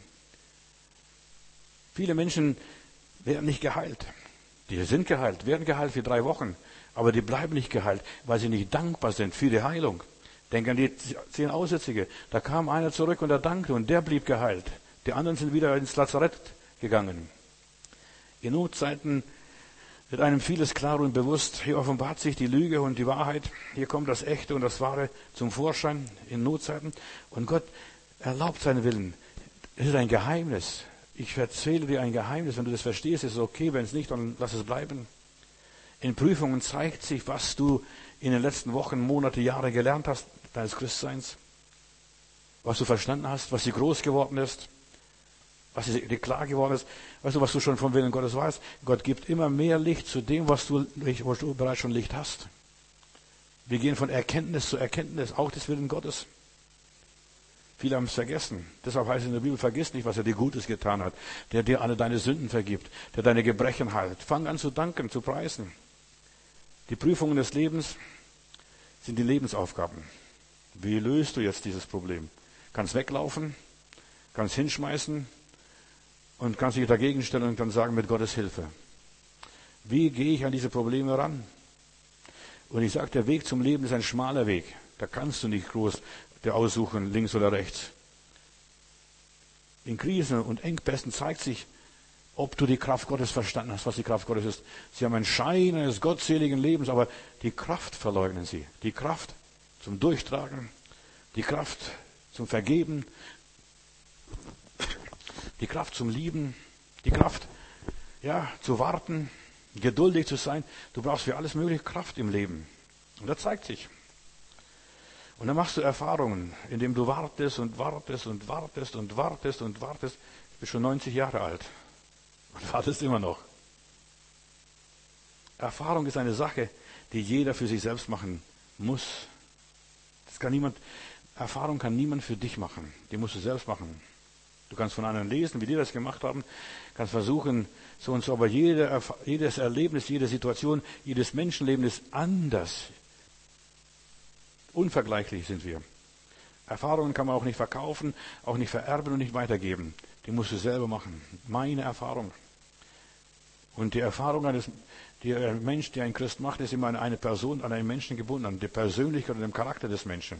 Viele Menschen werden nicht geheilt. Die sind geheilt, werden geheilt für drei Wochen. Aber die bleiben nicht geheilt, weil sie nicht dankbar sind für die Heilung. Denk an die zehn Aussätzige. Da kam einer zurück und er dankte und der blieb geheilt. Die anderen sind wieder ins Lazarett gegangen. In Notzeiten wird einem vieles klar und bewusst. Hier offenbart sich die Lüge und die Wahrheit. Hier kommt das Echte und das Wahre zum Vorschein in Notzeiten. Und Gott erlaubt seinen Willen. Es ist ein Geheimnis. Ich erzähle dir ein Geheimnis. Wenn du das verstehst, ist es okay. Wenn es nicht, dann lass es bleiben. In Prüfungen zeigt sich, was du in den letzten Wochen, Monate, Jahre gelernt hast, deines Christseins. Was du verstanden hast, was dir groß geworden ist, was dir klar geworden ist. Weißt du, was du schon vom Willen Gottes weißt? Gott gibt immer mehr Licht zu dem, was du, wo du bereits schon Licht hast. Wir gehen von Erkenntnis zu Erkenntnis, auch des Willen Gottes. Viele haben es vergessen. Deshalb heißt es in der Bibel, vergiss nicht, was er dir Gutes getan hat, der dir alle deine Sünden vergibt, der deine Gebrechen heilt. Fang an zu danken, zu preisen. Die Prüfungen des Lebens sind die Lebensaufgaben. Wie löst du jetzt dieses Problem? Kannst weglaufen, kannst hinschmeißen und kannst dich dagegen stellen und dann sagen, mit Gottes Hilfe. Wie gehe ich an diese Probleme ran? Und ich sage, der Weg zum Leben ist ein schmaler Weg. Da kannst du nicht groß dir aussuchen, links oder rechts. In Krisen und Engpässen zeigt sich, ob du die Kraft Gottes verstanden hast, was die Kraft Gottes ist. Sie haben einen Schein eines gottseligen Lebens, aber die Kraft verleugnen sie. Die Kraft zum Durchtragen, die Kraft zum Vergeben, die Kraft zum Lieben, die Kraft, ja, zu warten, geduldig zu sein. Du brauchst für alles mögliche Kraft im Leben. Und das zeigt sich. Und dann machst du Erfahrungen, indem du wartest und wartest und wartest und wartest und wartest. Ich bin schon neunzig Jahre alt. Und wartest immer noch. Erfahrung ist eine Sache, die jeder für sich selbst machen muss. Das kann niemand, Erfahrung kann niemand für dich machen. Die musst du selbst machen. Du kannst von anderen lesen, wie die das gemacht haben, kannst versuchen, so und so, aber jede, jedes Erlebnis, jede Situation, jedes Menschenleben ist anders. Unvergleichlich sind wir. Erfahrungen kann man auch nicht verkaufen, auch nicht vererben und nicht weitergeben. Die musst du selber machen. Meine Erfahrung. Und die Erfahrung eines, die ein Mensch, der ein Christ macht, ist immer an eine Person, an einen Menschen gebunden, an die Persönlichkeit und den Charakter des Menschen.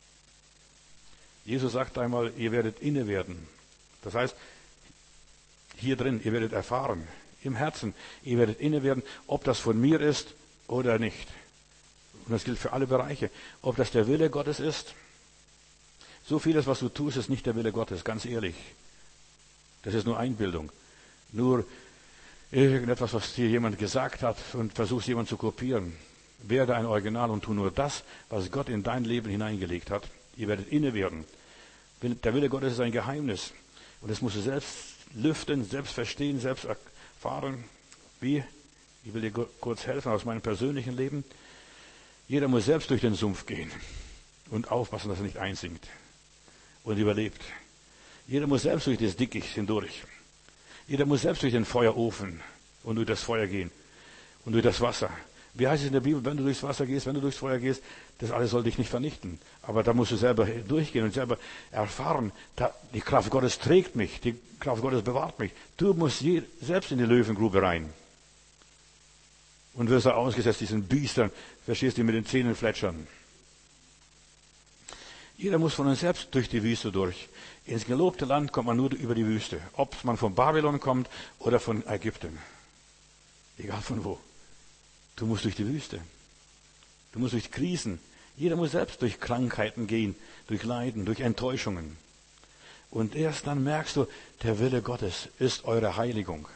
Jesus sagt einmal, ihr werdet inne werden. Das heißt, hier drin, ihr werdet erfahren, im Herzen, ihr werdet inne werden, ob das von mir ist oder nicht. Und das gilt für alle Bereiche. Ob das der Wille Gottes ist. So vieles, was du tust, ist nicht der Wille Gottes, ganz ehrlich. Das ist nur Einbildung. Nur irgendetwas, was dir jemand gesagt hat und versuchst jemand zu kopieren. Werde ein Original und tu nur das, was Gott in dein Leben hineingelegt hat. Ihr werdet inne werden. Der Wille Gottes ist ein Geheimnis. Und das musst du selbst lüften, selbst verstehen, selbst erfahren. Wie? Ich will dir kurz helfen aus meinem persönlichen Leben. Jeder muss selbst durch den Sumpf gehen und aufpassen, dass er nicht einsinkt und überlebt. Jeder muss selbst durch das Dickicht hindurch. Jeder muss selbst durch den Feuerofen und durch das Feuer gehen und durch das Wasser. Wie heißt es in der Bibel, wenn du durchs Wasser gehst, wenn du durchs Feuer gehst, das alles soll dich nicht vernichten. Aber da musst du selber durchgehen und selber erfahren, da, die Kraft Gottes trägt mich, die Kraft Gottes bewahrt mich. Du musst je, selbst in die Löwengrube rein. Und wirst da ausgesetzt diesen Biestern, verstehst du, mit den Zähnen fletschern. Jeder muss von uns selbst durch die Wüste durch. Ins gelobte Land kommt man nur über die Wüste. Ob man von Babylon kommt oder von Ägypten. Egal von wo. Du musst durch die Wüste. Du musst durch Krisen. Jeder muss selbst durch Krankheiten gehen, durch Leiden, durch Enttäuschungen. Und erst dann merkst du, der Wille Gottes ist eure Heiligung.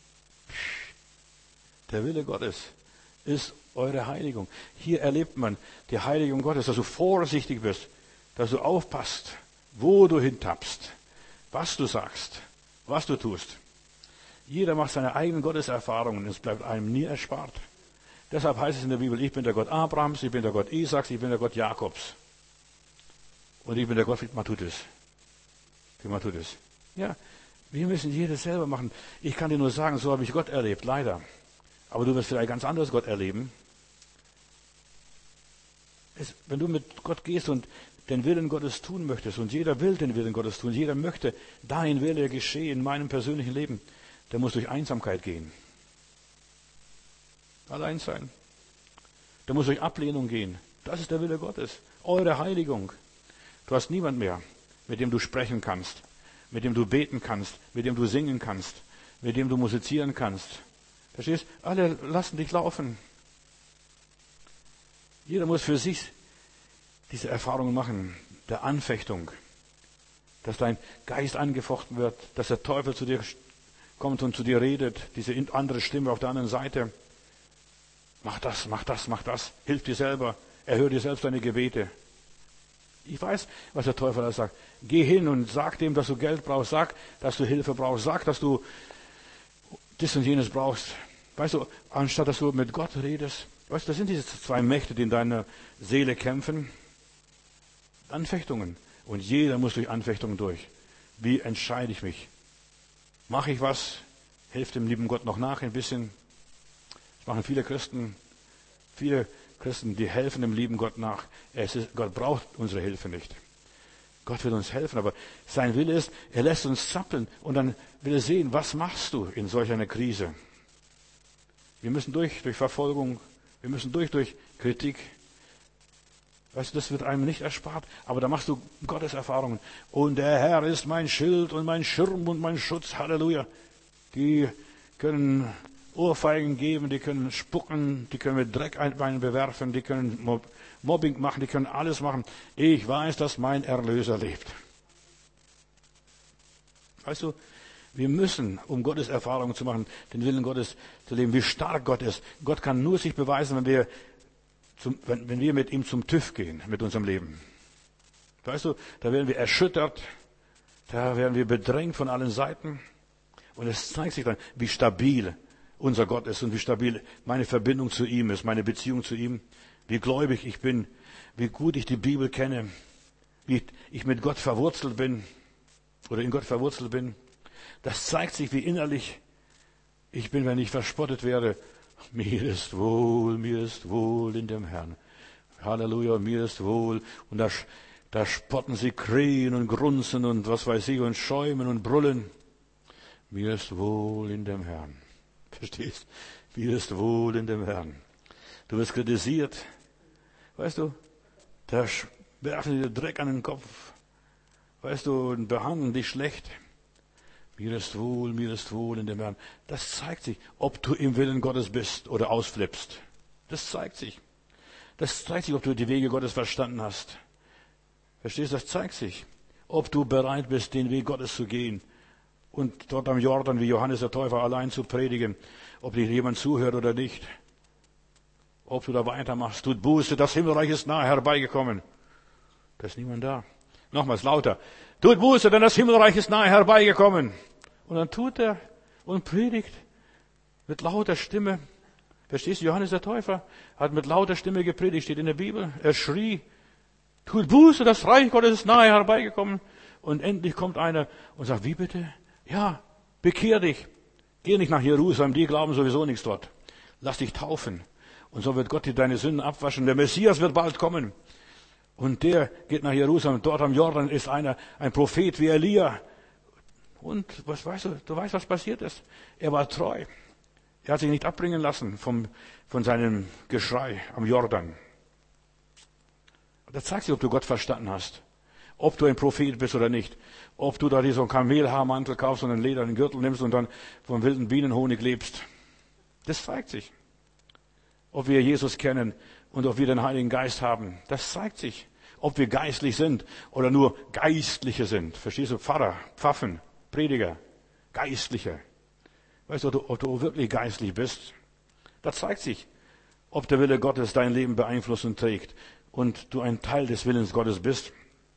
Der Wille Gottes ist eure Heiligung. Hier erlebt man die Heiligung Gottes, dass du vorsichtig bist, dass du aufpasst, wo du hintappst, was du sagst, was du tust. Jeder macht seine eigenen Gotteserfahrungen und es bleibt einem nie erspart. Deshalb heißt es in der Bibel, ich bin der Gott Abrahams, ich bin der Gott Isaaks, ich bin der Gott Jakobs. Und ich bin der Gott für Matthäus. Für Matthäus. Ja, wir müssen jedes selber machen. Ich kann dir nur sagen, so habe ich Gott erlebt, leider. Aber du wirst vielleicht ganz anderes Gott erleben. Es, wenn du mit Gott gehst und den Willen Gottes tun möchtest, und jeder will den Willen Gottes tun, jeder möchte, dein Wille geschehe in meinem persönlichen Leben, der muss durch Einsamkeit gehen. Allein sein. Der muss durch Ablehnung gehen. Das ist der Wille Gottes. Eure Heiligung. Du hast niemand mehr, mit dem du sprechen kannst, mit dem du beten kannst, mit dem du singen kannst, mit dem du musizieren kannst. Verstehst? Alle lassen dich laufen. Jeder muss für sich diese Erfahrungen machen, der Anfechtung, dass dein Geist angefochten wird, dass der Teufel zu dir kommt und zu dir redet, diese andere Stimme auf der anderen Seite. Mach das, mach das, mach das, hilf dir selber, erhöre dir selbst deine Gebete. Ich weiß, was der Teufel da sagt. Geh hin und sag dem, dass du Geld brauchst, sag, dass du Hilfe brauchst, sag, dass du das und jenes brauchst. Weißt du, anstatt dass du mit Gott redest, weißt du, das sind diese zwei Mächte, die in deiner Seele kämpfen. Anfechtungen. Und jeder muss durch Anfechtungen durch. Wie entscheide ich mich? Mache ich was? Hilft dem lieben Gott noch nach ein bisschen? Das machen viele Christen. Viele Christen, die helfen dem lieben Gott nach. Es ist, Gott braucht unsere Hilfe nicht. Gott will uns helfen, aber sein Wille ist, er lässt uns zappeln und dann will er sehen, was machst du in solch einer Krise? Wir müssen durch, durch Verfolgung, wir müssen durch, durch Kritik. Weißt du, das wird einem nicht erspart, aber da machst du Gottes Erfahrungen. Und der Herr ist mein Schild und mein Schirm und mein Schutz, Halleluja. Die können Ohrfeigen geben, die können spucken, die können mit Dreck einen bewerfen, die können Mobbing machen, die können alles machen. Ich weiß, dass mein Erlöser lebt. Weißt du, wir müssen, um Gottes Erfahrungen zu machen, den Willen Gottes zu leben, wie stark Gott ist. Gott kann nur sich beweisen, wenn wir, zum, wenn, wenn wir mit ihm zum TÜV gehen, mit unserem Leben. Weißt du, da werden wir erschüttert, da werden wir bedrängt von allen Seiten. Und es zeigt sich dann, wie stabil unser Gott ist und wie stabil meine Verbindung zu ihm ist, meine Beziehung zu ihm, wie gläubig ich bin, wie gut ich die Bibel kenne, wie ich mit Gott verwurzelt bin oder in Gott verwurzelt bin. Das zeigt sich, wie innerlich ich bin, wenn ich verspottet werde. Mir ist wohl, mir ist wohl in dem Herrn. Halleluja, mir ist wohl. Und da, da spotten sie, krähen und grunzen und was weiß ich und schäumen und brüllen. Mir ist wohl in dem Herrn. Verstehst? Mir ist wohl in dem Herrn. Du wirst kritisiert. Weißt du, da werfen dir Dreck an den Kopf. Weißt du, und behandeln dich schlecht. Mir ist wohl, mir ist wohl in dem Herrn. Das zeigt sich, ob du im Willen Gottes bist oder ausflippst. Das zeigt sich. Das zeigt sich, ob du die Wege Gottes verstanden hast. Verstehst du? Das zeigt sich, ob du bereit bist, den Weg Gottes zu gehen und dort am Jordan wie Johannes der Täufer allein zu predigen, ob dir jemand zuhört oder nicht. Ob du da weitermachst, tut Buße, das Himmelreich ist nahe herbeigekommen. Da ist niemand da. Nochmals lauter. Tut Buße, denn das Himmelreich ist nahe herbeigekommen. Und dann tut er und predigt mit lauter Stimme. Verstehst du, Johannes der Täufer hat mit lauter Stimme gepredigt, steht in der Bibel. Er schrie, tut Buße, das Reich Gottes ist nahe herbeigekommen. Und endlich kommt einer und sagt, wie bitte? Ja, bekehr dich. Geh nicht nach Jerusalem, die glauben sowieso nichts dort. Lass dich taufen. Und so wird Gott dir deine Sünden abwaschen. Der Messias wird bald kommen. Und der geht nach Jerusalem. Dort am Jordan ist einer, ein Prophet wie Elia. Und was weißt du? Du weißt, was passiert ist. Er war treu. Er hat sich nicht abbringen lassen vom, von seinem Geschrei am Jordan. Das zeigt sich, ob du Gott verstanden hast. Ob du ein Prophet bist oder nicht. Ob du da so einen Kamelhaarmantel kaufst und einen ledernen Gürtel nimmst und dann vom wilden Bienenhonig lebst. Das zeigt sich. Ob wir Jesus kennen und ob wir den Heiligen Geist haben, das zeigt sich. Ob wir geistlich sind oder nur Geistliche sind. Verstehst du? Pfarrer, Pfaffen, Prediger, Geistliche. Weißt du, ob du wirklich geistlich bist? Das zeigt sich, ob der Wille Gottes dein Leben beeinflusst und trägt und du ein Teil des Willens Gottes bist.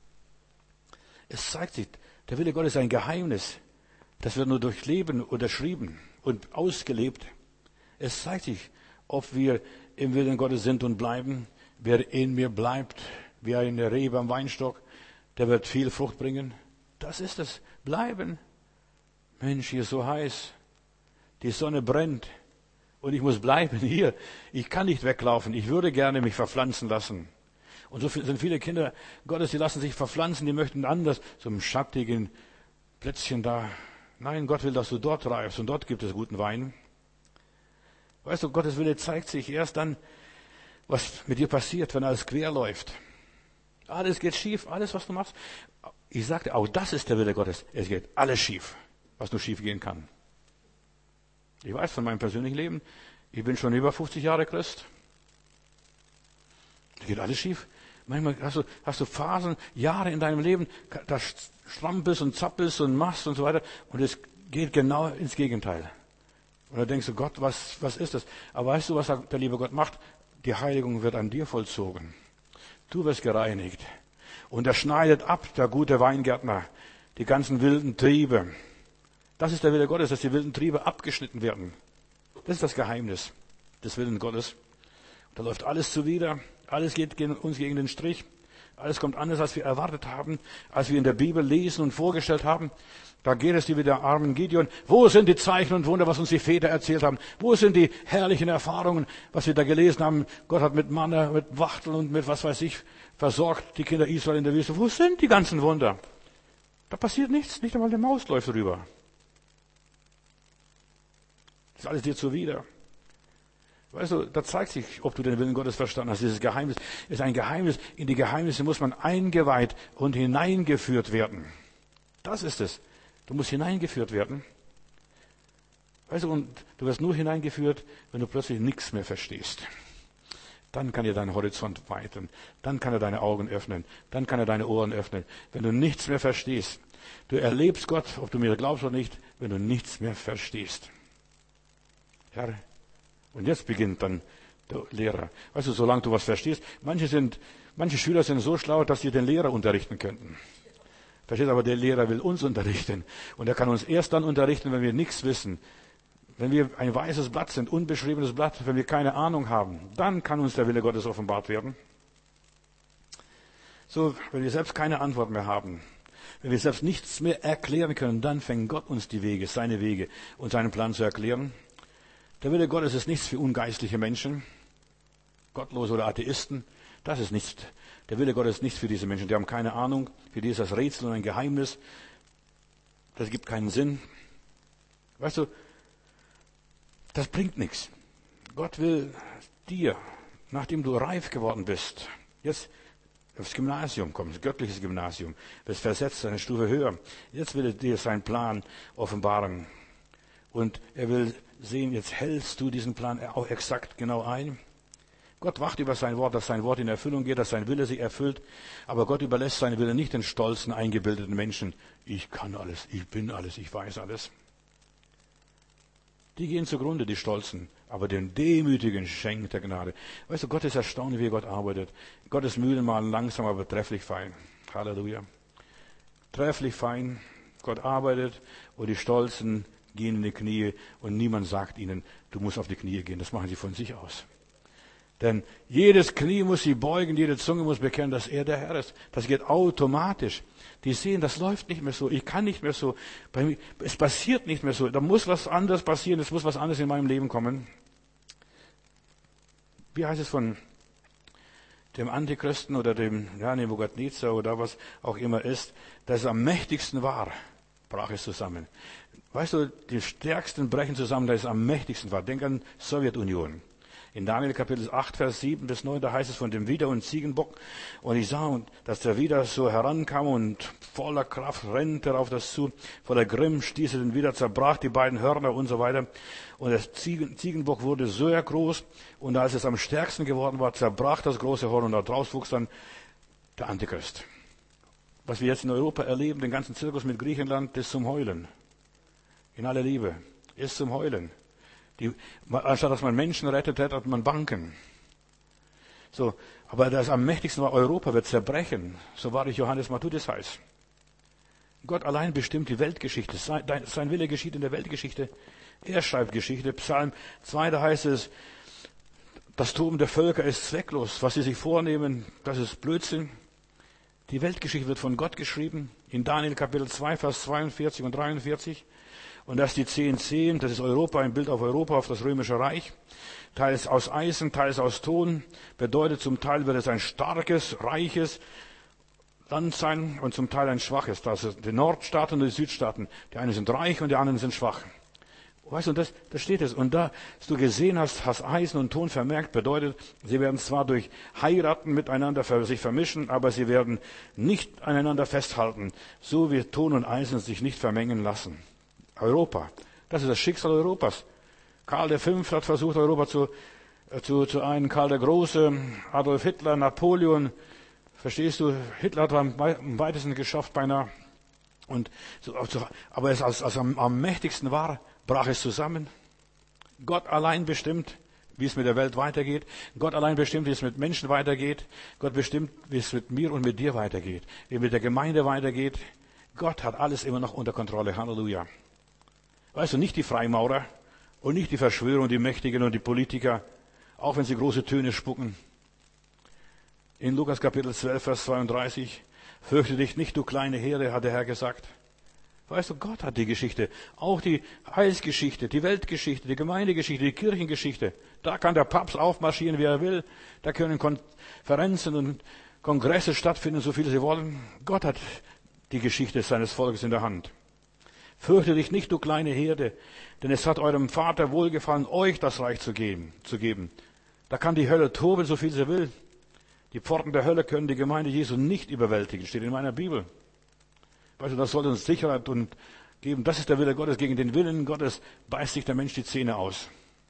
Es zeigt sich, der Wille Gottes ist ein Geheimnis. Das wird nur durch Leben unterschrieben und ausgelebt. Es zeigt sich, ob wir im Willen Gottes sind und bleiben. Wer in mir bleibt, wie eine Rebe am Weinstock, der wird viel Frucht bringen. Das ist es. Bleiben. Mensch, hier ist so heiß. Die Sonne brennt. Und ich muss bleiben hier. Ich kann nicht weglaufen. Ich würde gerne mich verpflanzen lassen. Und so sind viele Kinder Gottes, die lassen sich verpflanzen, die möchten anders, so einem schattigen Plätzchen da. Nein, Gott will, dass du dort reifst und dort gibt es guten Wein. Weißt du, Gottes Wille zeigt sich erst dann, was mit dir passiert, wenn alles quer läuft. Alles geht schief, alles, was du machst. Ich sagte, auch das ist der Wille Gottes. Es geht alles schief, was nur schief gehen kann. Ich weiß von meinem persönlichen Leben, ich bin schon über fünfzig Jahre Christ. Es geht alles schief. Manchmal hast du, hast du Phasen, Jahre in deinem Leben, da strampelst und zappelst und machst und so weiter. Und es geht genau ins Gegenteil. Und da denkst du, Gott, was, was ist das? Aber weißt du, was der liebe Gott macht? Die Heiligung wird an dir vollzogen. Du wirst gereinigt. Und er schneidet ab, der gute Weingärtner, die ganzen wilden Triebe. Das ist der Wille Gottes, dass die wilden Triebe abgeschnitten werden. Das ist das Geheimnis des Willens Gottes. Da läuft alles zuwider. Alles geht uns gegen den Strich. Alles kommt anders, als wir erwartet haben, als wir in der Bibel lesen und vorgestellt haben. Da geht es dir wie der armen Gideon. Wo sind die Zeichen und Wunder, was uns die Väter erzählt haben? Wo sind die herrlichen Erfahrungen, was wir da gelesen haben? Gott hat mit Manna, mit Wachteln und mit was weiß ich versorgt die Kinder Israel in der Wüste. Wo sind die ganzen Wunder? Da passiert nichts, nicht einmal eine Maus läuft rüber. Das ist alles dir zuwider. Weißt du, da zeigt sich, ob du den Willen Gottes verstanden hast. Dieses Geheimnis ist ein Geheimnis. In die Geheimnisse muss man eingeweiht und hineingeführt werden. Das ist es. Du musst hineingeführt werden. Weißt du, und du wirst nur hineingeführt, wenn du plötzlich nichts mehr verstehst. Dann kann er deinen Horizont weiten. Dann kann er deine Augen öffnen. Dann kann er deine Ohren öffnen. Wenn du nichts mehr verstehst. Du erlebst Gott, ob du mir glaubst oder nicht, wenn du nichts mehr verstehst. Herr, und jetzt beginnt dann der Lehrer. Weißt du, solange du was verstehst, manche sind, manche Schüler sind so schlau, dass sie den Lehrer unterrichten könnten. Verstehst, aber der Lehrer will uns unterrichten. Und er kann uns erst dann unterrichten, wenn wir nichts wissen. Wenn wir ein weißes Blatt sind, unbeschriebenes Blatt, wenn wir keine Ahnung haben, dann kann uns der Wille Gottes offenbart werden. So, wenn wir selbst keine Antwort mehr haben, wenn wir selbst nichts mehr erklären können, dann fängt Gott uns die Wege, seine Wege und seinen Plan zu erklären. Der Wille Gottes ist nichts für ungeistliche Menschen, Gottlose oder Atheisten. Das ist nichts. Der Wille Gottes ist nichts für diese Menschen. Die haben keine Ahnung. Für die ist das Rätsel und ein Geheimnis. Das gibt keinen Sinn. Weißt du, das bringt nichts. Gott will dir, nachdem du reif geworden bist, jetzt aufs Gymnasium kommen, das göttliches Gymnasium, bist versetzt eine Stufe höher. Jetzt will er dir seinen Plan offenbaren. Und er will sehen, jetzt hältst du diesen Plan auch exakt genau ein. Gott wacht über sein Wort, dass sein Wort in Erfüllung geht, dass sein Wille sich erfüllt. Aber Gott überlässt seinen Wille nicht den stolzen, eingebildeten Menschen. Ich kann alles, ich bin alles, ich weiß alles. Die gehen zugrunde, die Stolzen. Aber den Demütigen schenkt er Gnade. Weißt du, Gott ist erstaunlich, wie Gott arbeitet. Gottes Mühlen malen langsam, aber trefflich fein. Halleluja. Trefflich fein. Gott arbeitet und die Stolzen gehen in die Knie und niemand sagt ihnen, du musst auf die Knie gehen. Das machen sie von sich aus. Denn jedes Knie muss sie beugen, jede Zunge muss bekennen, dass er der Herr ist. Das geht automatisch. Die sehen, das läuft nicht mehr so. Ich kann nicht mehr so. Bei mir, es passiert nicht mehr so. Da muss was anderes passieren. Es muss was anderes in meinem Leben kommen. Wie heißt es von dem Antichristen oder dem ja, Nebukadnezar oder was auch immer ist, dass es am mächtigsten war, brach es zusammen. Weißt du, die Stärksten brechen zusammen, da es am mächtigsten war. Denk an Sowjetunion. In Daniel Kapitel acht, Vers sieben bis neun, da heißt es von dem Widder und Ziegenbock. Und ich sah, dass der Widder so herankam und voller Kraft rennte auf das zu. Voller Grimm stieß er den Widder, zerbrach die beiden Hörner und so weiter. Und der Ziegen, Ziegenbock wurde sehr groß. Und als es am stärksten geworden war, zerbrach das große Horn und daraus wuchs dann der Antichrist. Was wir jetzt in Europa erleben, den ganzen Zirkus mit Griechenland, ist zum Heulen. In aller Liebe, ist zum Heulen. Die, anstatt dass man Menschen rettet, rettet man Banken. So, aber das am mächtigsten war, Europa wird zerbrechen. So war ich Johannes Matthäus heiß. Gott allein bestimmt die Weltgeschichte. Sein, sein Wille geschieht in der Weltgeschichte. Er schreibt Geschichte. Psalm zwei, da heißt es, das Toben der Völker ist zwecklos. Was sie sich vornehmen, das ist Blödsinn. Die Weltgeschichte wird von Gott geschrieben. In Daniel Kapitel zwei, Vers zweiundvierzig und dreiundvierzig. Und das die zehn Zehen, das ist Europa, ein Bild auf Europa, auf das römische Reich. Teils aus Eisen, teils aus Ton. Bedeutet, zum Teil wird es ein starkes, reiches Land sein und zum Teil ein schwaches. Das sind die Nordstaaten und die Südstaaten. Die einen sind reich und die anderen sind schwach. Weißt du, das, das steht es. Und da, dass du gesehen hast, hast Eisen und Ton vermerkt, bedeutet, sie werden zwar durch Heiraten miteinander sich vermischen, aber sie werden nicht aneinander festhalten. So wie Ton und Eisen sich nicht vermengen lassen. Europa. Das ist das Schicksal Europas. Karl der Fünfte hat versucht, Europa zu, zu, zu einen, Karl der Große, Adolf Hitler, Napoleon. Verstehst du? Hitler hat am weitesten geschafft beinahe. Und so, aber es als, als am, am mächtigsten war, brach es zusammen. Gott allein bestimmt, wie es mit der Welt weitergeht. Gott allein bestimmt, wie es mit Menschen weitergeht. Gott bestimmt, wie es mit mir und mit dir weitergeht. Wie es mit der Gemeinde weitergeht. Gott hat alles immer noch unter Kontrolle. Halleluja. Weißt du, nicht die Freimaurer und nicht die Verschwörer und die Mächtigen und die Politiker, auch wenn sie große Töne spucken. In Lukas Kapitel zwölf, Vers zweiunddreißig, fürchte dich nicht, du kleine Herde, hat der Herr gesagt. Weißt du, Gott hat die Geschichte, auch die Heilsgeschichte, die Weltgeschichte, die Gemeindegeschichte, die Kirchengeschichte. Da kann der Papst aufmarschieren, wie er will. Da können Konferenzen und Kongresse stattfinden, so viele sie wollen. Gott hat die Geschichte seines Volkes in der Hand. Fürchte dich nicht, du kleine Herde, denn es hat eurem Vater wohlgefallen, euch das Reich zu geben, zu geben. Da kann die Hölle toben, so viel sie will. Die Pforten der Hölle können die Gemeinde Jesu nicht überwältigen, steht in meiner Bibel. Weißt du, das soll uns Sicherheit und geben. Das ist der Wille Gottes. Gegen den Willen Gottes beißt sich der Mensch die Zähne aus.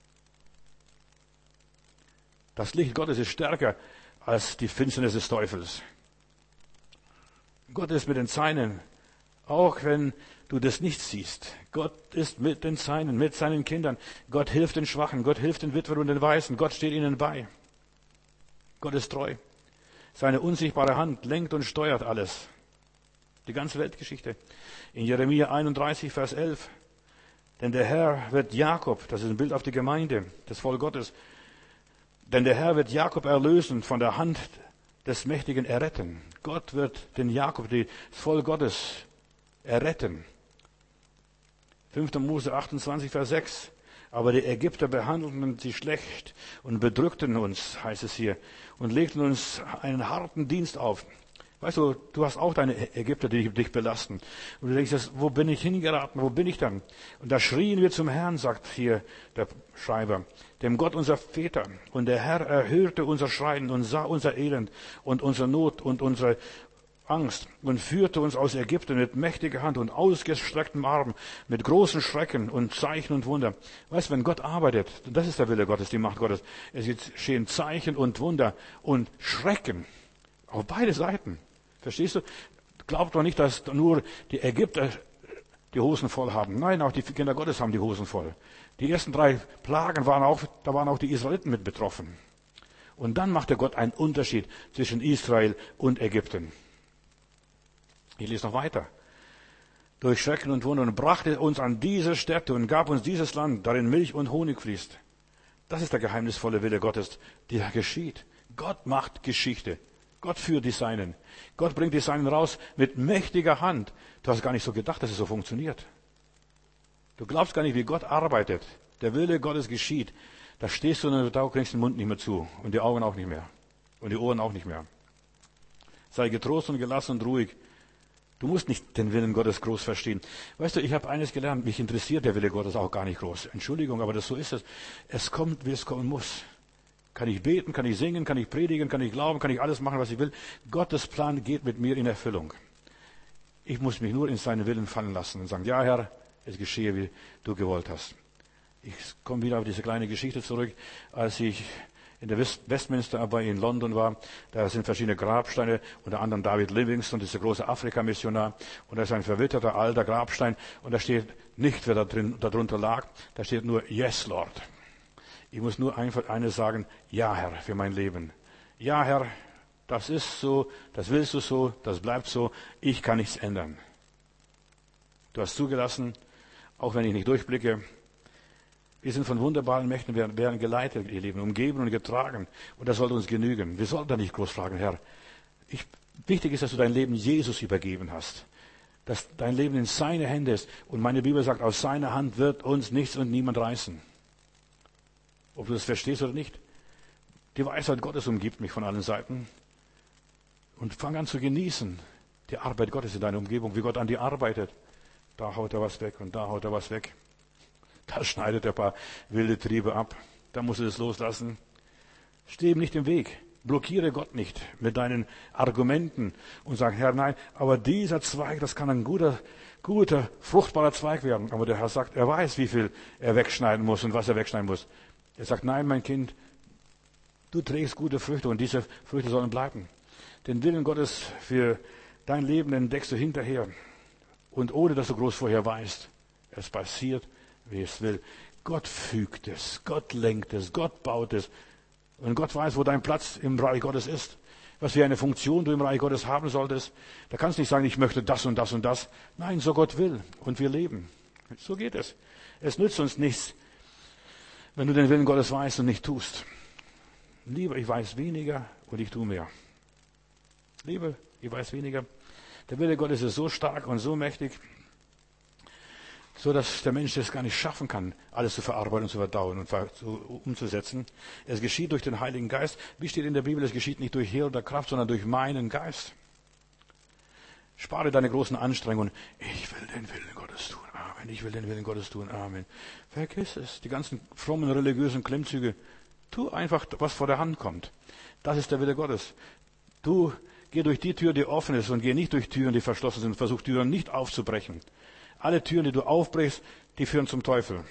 Das Licht Gottes ist stärker als die Finsternis des Teufels. Gott ist mit den Seinen, auch wenn du das nicht siehst. Gott ist mit den Seinen, mit seinen Kindern. Gott hilft den Schwachen, Gott hilft den Witwen und den Waisen. Gott steht ihnen bei. Gott ist treu. Seine unsichtbare Hand lenkt und steuert alles. Die ganze Weltgeschichte. In Jeremia einunddreißig, Vers elf. Denn der Herr wird Jakob, das ist ein Bild auf die Gemeinde, das Volk Gottes, denn der Herr wird Jakob erlösen, von der Hand des Mächtigen erretten. Gott wird den Jakob, das Volk Gottes, erretten. fünfter Mose achtundzwanzig, Vers sechs. Aber die Ägypter behandelten sie schlecht und bedrückten uns, heißt es hier, und legten uns einen harten Dienst auf. Weißt du, du hast auch deine Ägypter, die dich belasten. Und du denkst, wo bin ich hingeraten, wo bin ich dann? Und da schrien wir zum Herrn, sagt hier der Schreiber, dem Gott unserer Väter. Und der Herr erhörte unser Schreien und sah unser Elend und unsere Not und unsere Angst und führte uns aus Ägypten mit mächtiger Hand und ausgestrecktem Arm, mit großen Schrecken und Zeichen und Wunder. Weißt du, wenn Gott arbeitet, das ist der Wille Gottes, die Macht Gottes. Es geschehen Zeichen und Wunder und Schrecken auf beide Seiten. Verstehst du? Glaub doch nicht, dass nur die Ägypter die Hosen voll haben. Nein, auch die Kinder Gottes haben die Hosen voll. Die ersten drei Plagen waren auch, da waren auch die Israeliten mit betroffen. Und dann machte Gott einen Unterschied zwischen Israel und Ägypten. Ich lese noch weiter. Durch Schrecken und Wunder und brachte uns an diese Stätte und gab uns dieses Land, darin Milch und Honig fließt. Das ist der geheimnisvolle Wille Gottes, der geschieht. Gott macht Geschichte. Gott führt die Seinen. Gott bringt die Seinen raus mit mächtiger Hand. Du hast gar nicht so gedacht, dass es so funktioniert. Du glaubst gar nicht, wie Gott arbeitet. Der Wille Gottes geschieht. Da stehst du und du kriegst den Mund nicht mehr zu und die Augen auch nicht mehr und die Ohren auch nicht mehr. Sei getrost und gelassen und ruhig. Du musst nicht den Willen Gottes groß verstehen. Weißt du, ich habe eines gelernt, mich interessiert der Wille Gottes auch gar nicht groß. Entschuldigung, aber das so ist es. Es kommt, wie es kommen muss. Kann ich beten, kann ich singen, kann ich predigen, kann ich glauben, kann ich alles machen, was ich will. Gottes Plan geht mit mir in Erfüllung. Ich muss mich nur in seinen Willen fallen lassen und sagen, ja Herr, es geschehe, wie du gewollt hast. Ich komme wieder auf diese kleine Geschichte zurück, als ich in der West Westminster Abbey in London war. Da sind verschiedene Grabsteine, unter anderem David Livingstone, dieser große Afrika-Missionar. Und da ist ein verwitterter alter Grabstein. Und da steht nicht, wer da drin, darunter lag. Da steht nur, Yes, Lord. Ich muss nur einfach eines sagen, ja, Herr, für mein Leben. Ja, Herr, das ist so, das willst du so, das bleibt so. Ich kann nichts ändern. Du hast zugelassen, auch wenn ich nicht durchblicke. Wir sind von wunderbaren Mächten, wir werden geleitet, ihr Lieben, umgeben und getragen. Und das sollte uns genügen. Wir sollten da nicht groß fragen, Herr. Ich, wichtig ist, dass du dein Leben Jesus übergeben hast. Dass dein Leben in seine Hände ist. Und meine Bibel sagt, aus seiner Hand wird uns nichts und niemand reißen. Ob du das verstehst oder nicht. Die Weisheit Gottes umgibt mich von allen Seiten. Und fang an zu genießen. Die Arbeit Gottes in deiner Umgebung, wie Gott an dir arbeitet. Da haut er was weg und da haut er was weg. Da schneidet er ein paar wilde Triebe ab. Da musst du es loslassen. Steh ihm nicht im Weg. Blockiere Gott nicht mit deinen Argumenten und sag, Herr, nein, aber dieser Zweig, das kann ein guter, guter, fruchtbarer Zweig werden. Aber der Herr sagt, er weiß, wie viel er wegschneiden muss und was er wegschneiden muss. Er sagt, nein, mein Kind, du trägst gute Früchte und diese Früchte sollen bleiben. Den Willen Gottes für dein Leben entdeckst du hinterher. Und ohne, dass du groß vorher weißt, es passiert, wie es will. Gott fügt es, Gott lenkt es, Gott baut es. Und Gott weiß, wo dein Platz im Reich Gottes ist, was für eine Funktion du im Reich Gottes haben solltest. Da kannst du nicht sagen, ich möchte das und das und das. Nein, so Gott will. Und wir leben. So geht es. Es nützt uns nichts, wenn du den Willen Gottes weißt und nicht tust. Lieber, ich weiß weniger und ich tue mehr. Lieber, ich weiß weniger. Der Wille Gottes ist so stark und so mächtig, so dass der Mensch es gar nicht schaffen kann, alles zu verarbeiten und zu verdauen und umzusetzen. Es geschieht durch den Heiligen Geist. Wie steht in der Bibel, es geschieht nicht durch Heer oder Kraft, sondern durch meinen Geist. Spare deine großen Anstrengungen. Ich will den Willen Gottes tun. Amen. Ich will den Willen Gottes tun. Amen. Vergiss es. Die ganzen frommen religiösen Klimmzüge. Tu einfach, was vor der Hand kommt. Das ist der Wille Gottes. Du geh durch die Tür, die offen ist, und geh nicht durch Türen, die verschlossen sind. Versuch Türen nicht aufzubrechen. Alle Türen, die du aufbrichst, die führen zum Teufel.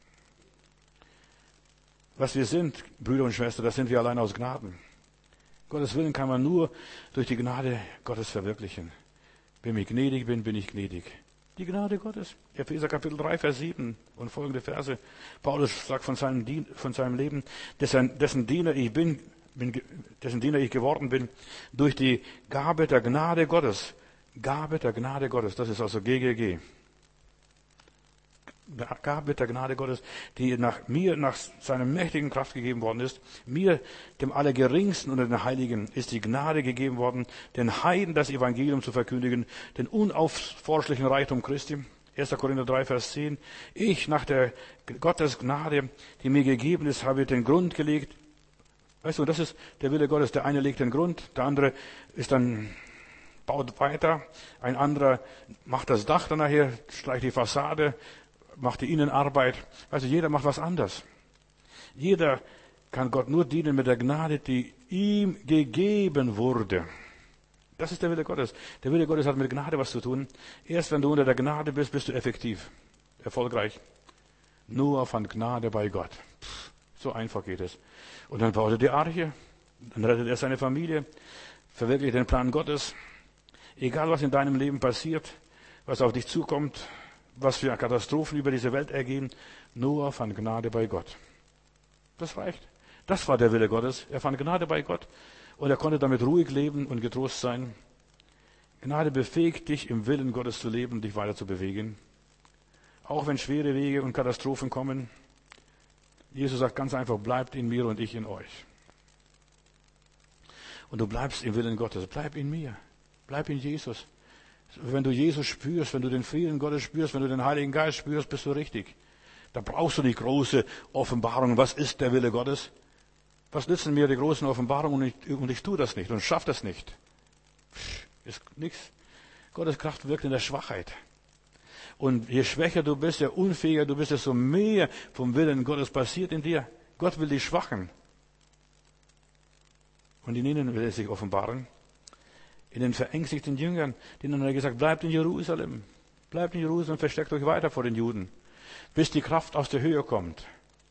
Was wir sind, Brüder und Schwestern, das sind wir allein aus Gnaden. Gottes Willen kann man nur durch die Gnade Gottes verwirklichen. Wenn ich gnädig bin, bin ich gnädig. Die Gnade Gottes. Epheser Kapitel drei, Vers sieben und folgende Verse. Paulus sagt von seinem, Dien, von seinem Leben, dessen, dessen Diener ich bin, bin, dessen Diener ich geworden bin, durch die Gabe der Gnade Gottes. Gabe der Gnade Gottes, das ist also G G G. Gabe der Gnade Gottes, die nach mir, nach seiner mächtigen Kraft gegeben worden ist. Mir, dem Allergeringsten unter den Heiligen, ist die Gnade gegeben worden, den Heiden das Evangelium zu verkündigen, den unaufforschlichen Reichtum Christi. erster Korinther drei, Vers zehn. Ich, nach der Gottes Gnade, die mir gegeben ist, habe den Grund gelegt. Weißt du, das ist der Wille Gottes. Der eine legt den Grund, der andere ist dann, baut weiter, ein anderer macht das Dach dann nachher, streicht die Fassade, macht die Innenarbeit. Also jeder macht was anderes. Jeder kann Gott nur dienen mit der Gnade, die ihm gegeben wurde. Das ist der Wille Gottes. Der Wille Gottes hat mit Gnade was zu tun. Erst wenn du unter der Gnade bist, bist du effektiv, erfolgreich. Nur von Gnade bei Gott. Pff, so einfach geht es. Und dann baut er die Arche, dann rettet er seine Familie, verwirklicht den Plan Gottes. Egal, was in deinem Leben passiert, was auf dich zukommt, was für Katastrophen über diese Welt ergehen, nur von Gnade bei Gott. Das reicht. Das war der Wille Gottes. Er fand Gnade bei Gott und er konnte damit ruhig leben und getrost sein. Gnade befähigt dich, im Willen Gottes zu leben, dich weiter zu bewegen. Auch wenn schwere Wege und Katastrophen kommen. Jesus sagt ganz einfach, bleibt in mir und ich in euch. Und du bleibst im Willen Gottes. Bleib in mir. Bleib in Jesus. Wenn du Jesus spürst, wenn du den Frieden Gottes spürst, wenn du den Heiligen Geist spürst, bist du richtig. Da brauchst du die große Offenbarung. Was ist der Wille Gottes? Was nützen mir die großen Offenbarungen und ich, und ich tue das nicht und schaffe das nicht? Pff, ist nichts. Gottes Kraft wirkt in der Schwachheit. Und je schwächer du bist, je unfähiger du bist, desto mehr vom Willen Gottes passiert in dir. Gott will die Schwachen. Und in ihnen will er sich offenbaren. In den verängstigten Jüngern, denen hat er gesagt, bleibt in Jerusalem. Bleibt in Jerusalem, versteckt euch weiter vor den Juden. Bis die Kraft aus der Höhe kommt.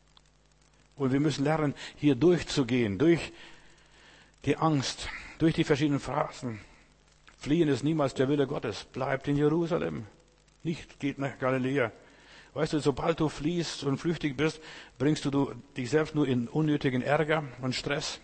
Und wir müssen lernen, hier durchzugehen, durch die Angst, durch die verschiedenen Phrasen. Fliehen ist niemals der Wille Gottes. Bleibt in Jerusalem. Nicht geht nach Galiläa. Weißt du, sobald du fliehst und flüchtig bist, bringst du dich selbst nur in unnötigen Ärger und Stress.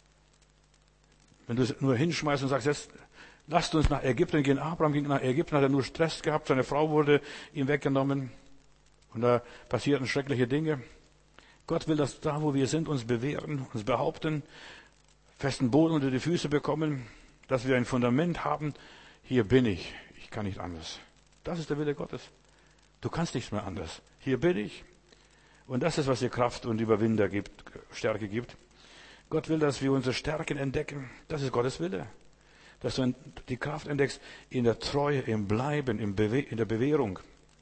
Wenn du es nur hinschmeißt und sagst, jetzt lasst uns nach Ägypten gehen. Abraham ging nach Ägypten, hat er nur Stress gehabt, seine Frau wurde ihm weggenommen. Und da passierten schreckliche Dinge. Gott will, dass da, wo wir sind, uns bewähren, uns behaupten, festen Boden unter die Füße bekommen, dass wir ein Fundament haben. Hier bin ich. Ich kann nicht anders. Das ist der Wille Gottes. Du kannst nichts mehr anders. Hier bin ich. Und das ist, was dir Kraft und Überwinder gibt, Stärke gibt. Gott will, dass wir unsere Stärken entdecken. Das ist Gottes Wille. Dass du die Kraft entdeckst in der Treue, im Bleiben, in der Bewährung.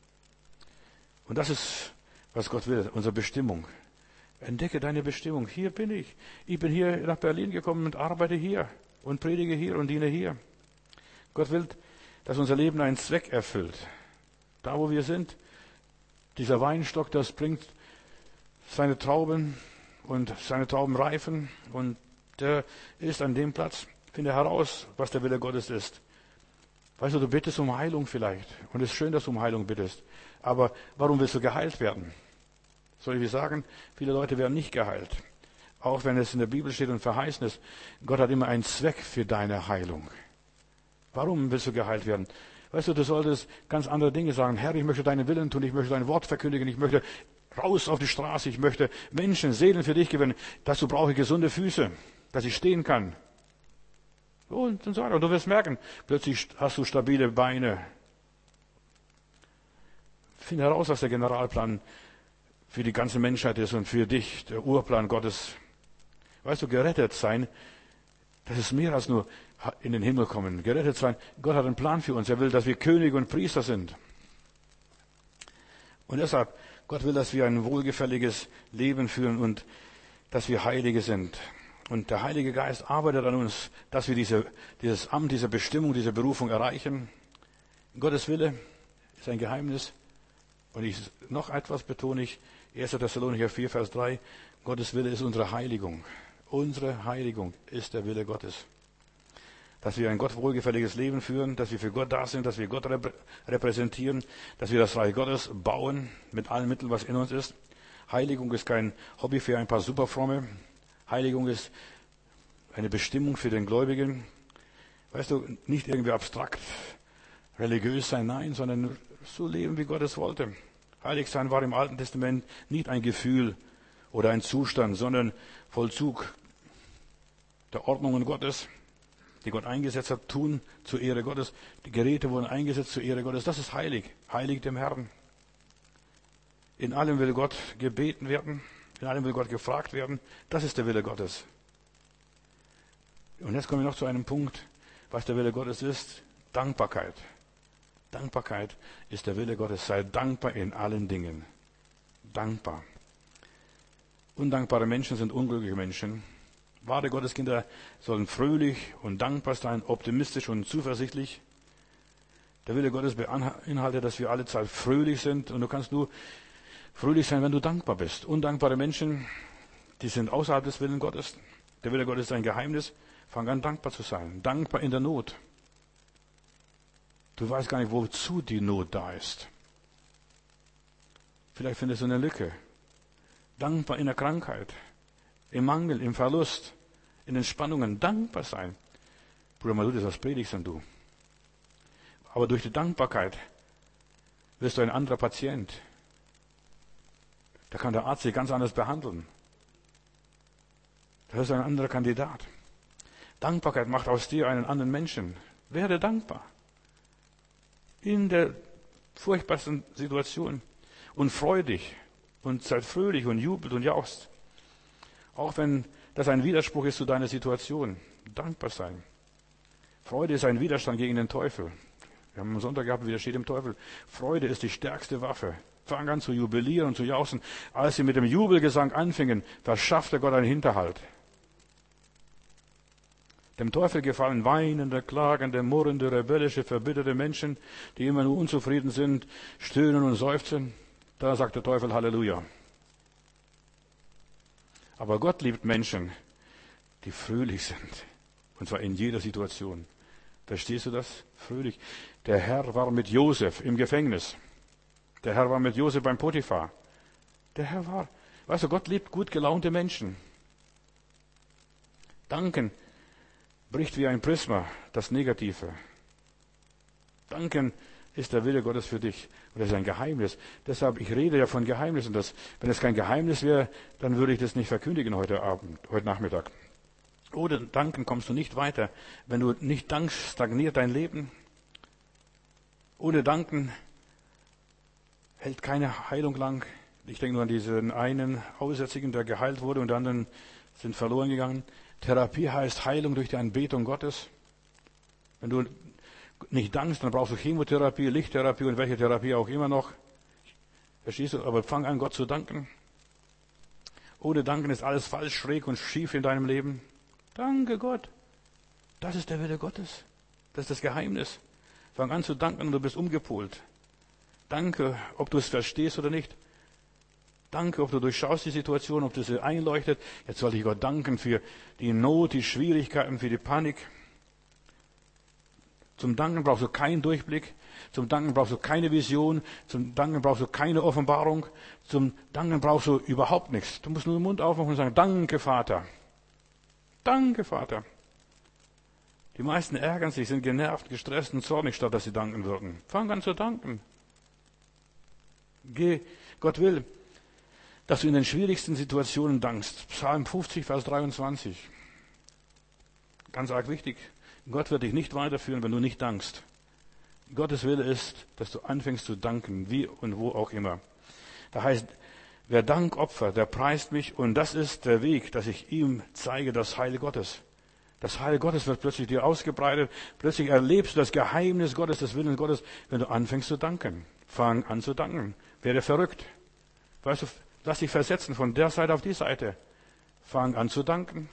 Und das ist, was Gott will, unsere Bestimmung. Entdecke deine Bestimmung. Hier bin ich. Ich bin hier nach Berlin gekommen und arbeite hier und predige hier und diene hier. Gott will, dass unser Leben einen Zweck erfüllt. Da, wo wir sind, dieser Weinstock, das bringt seine Trauben und seine Trauben reifen und der ist an dem Platz. Finde heraus, was der Wille Gottes ist. Weißt du, du bittest um Heilung vielleicht und es ist schön, dass du um Heilung bittest. Aber warum willst du geheilt werden? Soll ich dir sagen, viele Leute werden nicht geheilt. Auch wenn es in der Bibel steht und verheißen ist, Gott hat immer einen Zweck für deine Heilung. Warum willst du geheilt werden? Weißt du, du solltest ganz andere Dinge sagen. Herr, ich möchte deinen Willen tun, ich möchte dein Wort verkündigen, ich möchte raus auf die Straße, ich möchte Menschen, Seelen für dich gewinnen. Dazu brauche ich gesunde Füße, dass ich stehen kann. Und dann sag, und du wirst merken, plötzlich hast du stabile Beine. Finde heraus, was der Generalplan für die ganze Menschheit ist und für dich, der Urplan Gottes. Weißt du, gerettet sein, das ist mehr als nur in den Himmel kommen. Gerettet sein, Gott hat einen Plan für uns. Er will, dass wir Könige und Priester sind. Und deshalb, Gott will, dass wir ein wohlgefälliges Leben führen und dass wir Heilige sind. Und der Heilige Geist arbeitet an uns, dass wir diese, dieses Amt, diese Bestimmung, diese Berufung erreichen. Gottes Wille ist ein Geheimnis. Und ich, noch etwas betone ich, erster Thessalonicher vier, Vers drei, Gottes Wille ist unsere Heiligung. Unsere Heiligung ist der Wille Gottes. Dass wir ein Gott wohlgefälliges Leben führen, dass wir für Gott da sind, dass wir Gott reprä- repräsentieren, dass wir das Reich Gottes bauen mit allen Mitteln, was in uns ist. Heiligung ist kein Hobby für ein paar Superfromme. Heiligung ist eine Bestimmung für den Gläubigen. Weißt du, nicht irgendwie abstrakt, religiös sein, nein, sondern so leben, wie Gott es wollte. Heilig sein war im Alten Testament nicht ein Gefühl oder ein Zustand, sondern Vollzug der Ordnungen Gottes, die Gott eingesetzt hat, tun zur Ehre Gottes. Die Geräte wurden eingesetzt zur Ehre Gottes. Das ist heilig. Heilig dem Herrn. In allem will Gott gebeten werden. In allem will Gott gefragt werden. Das ist der Wille Gottes. Und jetzt kommen wir noch zu einem Punkt, was der Wille Gottes ist. Dankbarkeit. Dankbarkeit ist der Wille Gottes. Sei dankbar in allen Dingen. Dankbar. Undankbare Menschen sind unglückliche Menschen. Wahre Gotteskinder sollen fröhlich und dankbar sein, optimistisch und zuversichtlich. Der Wille Gottes beinhaltet, dass wir alle Zeit fröhlich sind. Und du kannst nur fröhlich sein, wenn du dankbar bist. Undankbare Menschen, die sind außerhalb des Willens Gottes. Der Wille Gottes ist ein Geheimnis. Fang an, dankbar zu sein. Dankbar in der Not. Du weißt gar nicht, wozu die Not da ist. Vielleicht findest du eine Lücke. Dankbar in der Krankheit, im Mangel, im Verlust, in den Spannungen. Dankbar sein. Bruder Maludis, was predigst denn du? Aber durch die Dankbarkeit wirst du ein anderer Patient. Da kann der Arzt dich ganz anders behandeln. Da ist ein anderer Kandidat. Dankbarkeit macht aus dir einen anderen Menschen. Werde dankbar. In der furchtbarsten Situation. Und freu dich. Und seid fröhlich und jubelt und jauchzt. Auch wenn das ein Widerspruch ist zu deiner Situation. Dankbar sein. Freude ist ein Widerstand gegen den Teufel. Wir haben am Sonntag gehabt, widersteht dem Teufel. Freude ist die stärkste Waffe. Fang an zu jubilieren und zu jauchzen. Als sie mit dem Jubelgesang anfingen, verschaffte Gott einen Hinterhalt. Dem Teufel gefallen weinende, klagende, murrende, rebellische, verbitterte Menschen, die immer nur unzufrieden sind, stöhnen und seufzen. Da sagt der Teufel Halleluja. Aber Gott liebt Menschen, die fröhlich sind. Und zwar in jeder Situation. Verstehst du das? Fröhlich. Der Herr war mit Josef im Gefängnis. Der Herr war mit Josef beim Potiphar. Der Herr war, weißt du, Gott liebt gut gelaunte Menschen. Danken bricht wie ein Prisma das Negative. Danken ist der Wille Gottes für dich. Und das ist ein Geheimnis. Deshalb, ich rede ja von Geheimnissen. Das, wenn es kein Geheimnis wäre, dann würde ich das nicht verkündigen heute Abend, heute Nachmittag. Ohne Danken kommst du nicht weiter. Wenn du nicht dankst, stagniert dein Leben. Ohne Danken hält keine Heilung lang. Ich denke nur an diesen einen Aussätzigen, der geheilt wurde und die anderen sind verloren gegangen. Therapie heißt Heilung durch die Anbetung Gottes. Wenn du nicht dankst, dann brauchst du Chemotherapie, Lichttherapie und welche Therapie auch immer noch. Verstehst du? Aber fang an, Gott zu danken. Ohne Danken ist alles falsch, schräg und schief in deinem Leben. Danke Gott. Das ist der Wille Gottes. Das ist das Geheimnis. Fang an zu danken und du bist umgepolt. Danke, ob du es verstehst oder nicht. Danke, ob du durchschaust die Situation, ob du sie einleuchtet. Jetzt soll ich Gott danken für die Not, die Schwierigkeiten, für die Panik. Zum Danken brauchst du keinen Durchblick. Zum Danken brauchst du keine Vision. Zum Danken brauchst du keine Offenbarung. Zum Danken brauchst du überhaupt nichts. Du musst nur den Mund aufmachen und sagen, danke Vater. Danke Vater. Die meisten ärgern sich, sind genervt, gestresst und zornig, statt dass sie danken würden. Fang an zu danken. Geh, Gott will, dass du in den schwierigsten Situationen dankst. Psalm fünfzig, Vers dreiundzwanzig. Ganz arg wichtig. Gott wird dich nicht weiterführen, wenn du nicht dankst. Gottes Wille ist, dass du anfängst zu danken, wie und wo auch immer. Da heißt, wer Dank opfert, der preist mich, und das ist der Weg, dass ich ihm zeige das Heil Gottes. Das Heil Gottes wird plötzlich dir ausgebreitet. Plötzlich erlebst du das Geheimnis Gottes, des Willens Gottes, wenn du anfängst zu danken. Fang an zu danken. Werde verrückt. Weißt du, lass dich versetzen von der Seite auf die Seite. Fang an zu danken.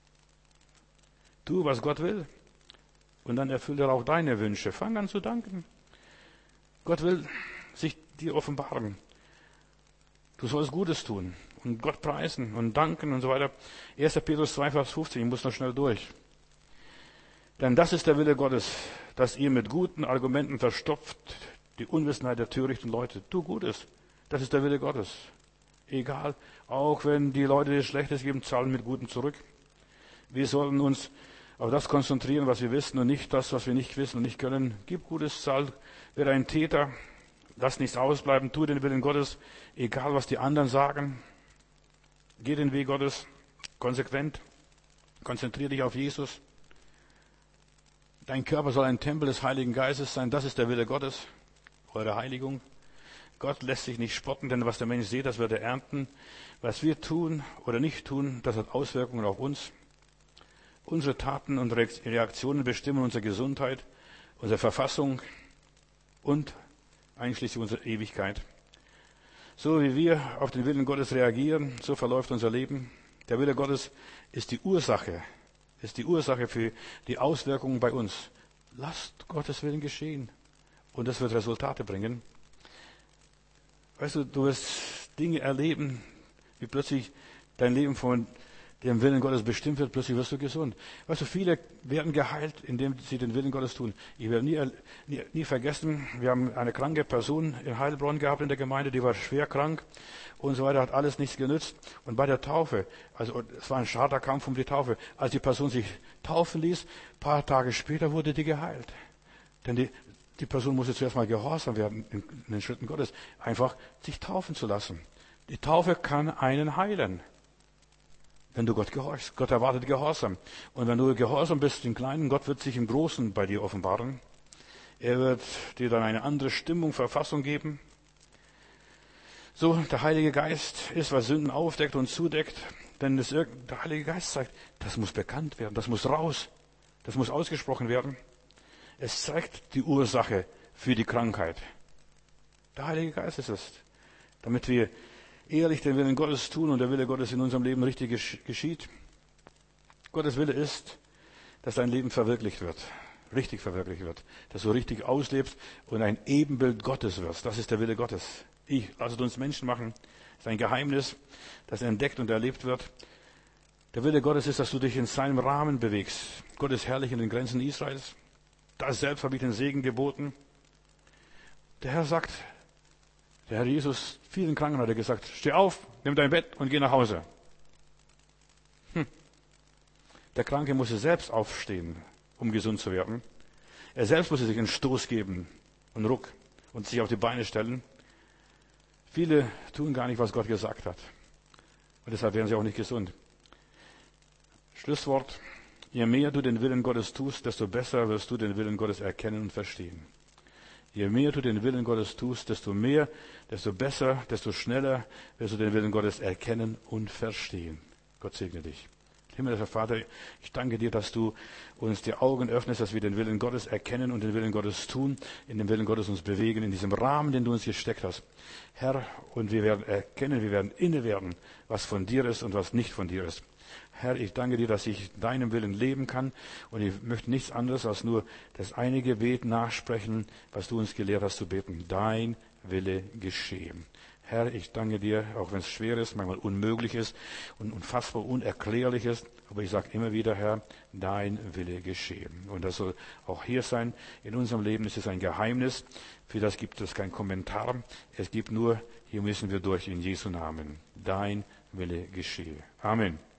Tu, was Gott will. Und dann erfüllt er auch deine Wünsche. Fang an zu danken. Gott will sich dir offenbaren. Du sollst Gutes tun und Gott preisen und danken und so weiter. erster Petrus zwei, Vers fünfzehn, ich muss noch schnell durch. Denn das ist der Wille Gottes, dass ihr mit guten Argumenten verstopft die Unwissenheit der törichten Leute. Tu Gutes. Das ist der Wille Gottes. Egal, auch wenn die Leute dir Schlechtes geben, zahlen mit Gutem zurück. Wir sollten uns auf das konzentrieren, was wir wissen und nicht das, was wir nicht wissen und nicht können. Gib Gutes, zahl, werde ein Täter, lass nichts ausbleiben, tu den Willen Gottes, egal was die anderen sagen. Geh den Weg Gottes konsequent, konzentriere dich auf Jesus. Dein Körper soll ein Tempel des Heiligen Geistes sein, das ist der Wille Gottes, eure Heiligung. Gott lässt sich nicht spotten, denn was der Mensch sieht, das wird er ernten. Was wir tun oder nicht tun, das hat Auswirkungen auf uns. Unsere Taten und Reaktionen bestimmen unsere Gesundheit, unsere Verfassung und einschließlich unsere Ewigkeit. So wie wir auf den Willen Gottes reagieren, so verläuft unser Leben. Der Wille Gottes ist die Ursache, ist die Ursache für die Auswirkungen bei uns. Lasst Gottes Willen geschehen. Und das wird Resultate bringen. Weißt du, du wirst Dinge erleben, wie plötzlich dein Leben von dem Willen Gottes bestimmt wird, plötzlich wirst du gesund. Weißt du, viele werden geheilt, indem sie den Willen Gottes tun. Ich werde nie, nie, nie vergessen, wir haben eine kranke Person in Heilbronn gehabt in der Gemeinde, die war schwer krank und so weiter, hat alles nichts genützt. Und bei der Taufe, also es war ein harter Kampf um die Taufe, als die Person sich taufen ließ, ein paar Tage später wurde die geheilt. Denn die, die Person musste zuerst mal gehorsam werden in, in den Schritten Gottes, einfach sich taufen zu lassen. Die Taufe kann einen heilen. Wenn du Gott gehorchst. Gott erwartet Gehorsam. Und wenn du gehorsam bist im Kleinen, Gott wird sich im Großen bei dir offenbaren. Er wird dir dann eine andere Stimmung, Verfassung geben. So, der Heilige Geist ist, was Sünden aufdeckt und zudeckt. Wenn es der Heilige Geist sagt, das muss bekannt werden, das muss raus, das muss ausgesprochen werden. Es zeigt die Ursache für die Krankheit. Der Heilige Geist ist es. Damit wir ehrlich den Willen Gottes tun und der Wille Gottes in unserem Leben richtig geschieht. Gottes Wille ist, dass dein Leben verwirklicht wird, richtig verwirklicht wird, dass du richtig auslebst und ein Ebenbild Gottes wirst. Das ist der Wille Gottes. Ich, lasst uns Menschen machen. Das ist ein Geheimnis, das entdeckt und erlebt wird. Der Wille Gottes ist, dass du dich in seinem Rahmen bewegst. Gott ist herrlich in den Grenzen Israels. Da selbst habe ich den Segen geboten. Der Herr sagt, der Herr Jesus, vielen Kranken hat er gesagt, steh auf, nimm dein Bett und geh nach Hause. Hm. Der Kranke musste selbst aufstehen, um gesund zu werden. Er selbst musste sich einen Stoß geben und Ruck und sich auf die Beine stellen. Viele tun gar nicht, was Gott gesagt hat. Und deshalb werden sie auch nicht gesund. Schlusswort. Je mehr du den Willen Gottes tust, desto besser wirst du den Willen Gottes erkennen und verstehen. Je mehr du den Willen Gottes tust, desto mehr, desto besser, desto schneller wirst du den Willen Gottes erkennen und verstehen. Gott segne dich. Himmlischer Vater, ich danke dir, dass du uns die Augen öffnest, dass wir den Willen Gottes erkennen und den Willen Gottes tun, in dem Willen Gottes uns bewegen, in diesem Rahmen, den du uns gesteckt hast. Herr, und wir werden erkennen, wir werden inne werden, was von dir ist und was nicht von dir ist. Herr, ich danke dir, dass ich deinem Willen leben kann und ich möchte nichts anderes als nur das eine Gebet nachsprechen, was du uns gelehrt hast zu beten. Dein Wille geschehe. Herr, ich danke dir, auch wenn es schwer ist, manchmal unmöglich ist und unfassbar unerklärlich ist, aber ich sage immer wieder, Herr, dein Wille geschehe. Und das soll auch hier sein. In unserem Leben ist es ein Geheimnis, für das gibt es keinen Kommentar. Es gibt nur, hier müssen wir durch in Jesu Namen. Dein Wille geschehe. Amen.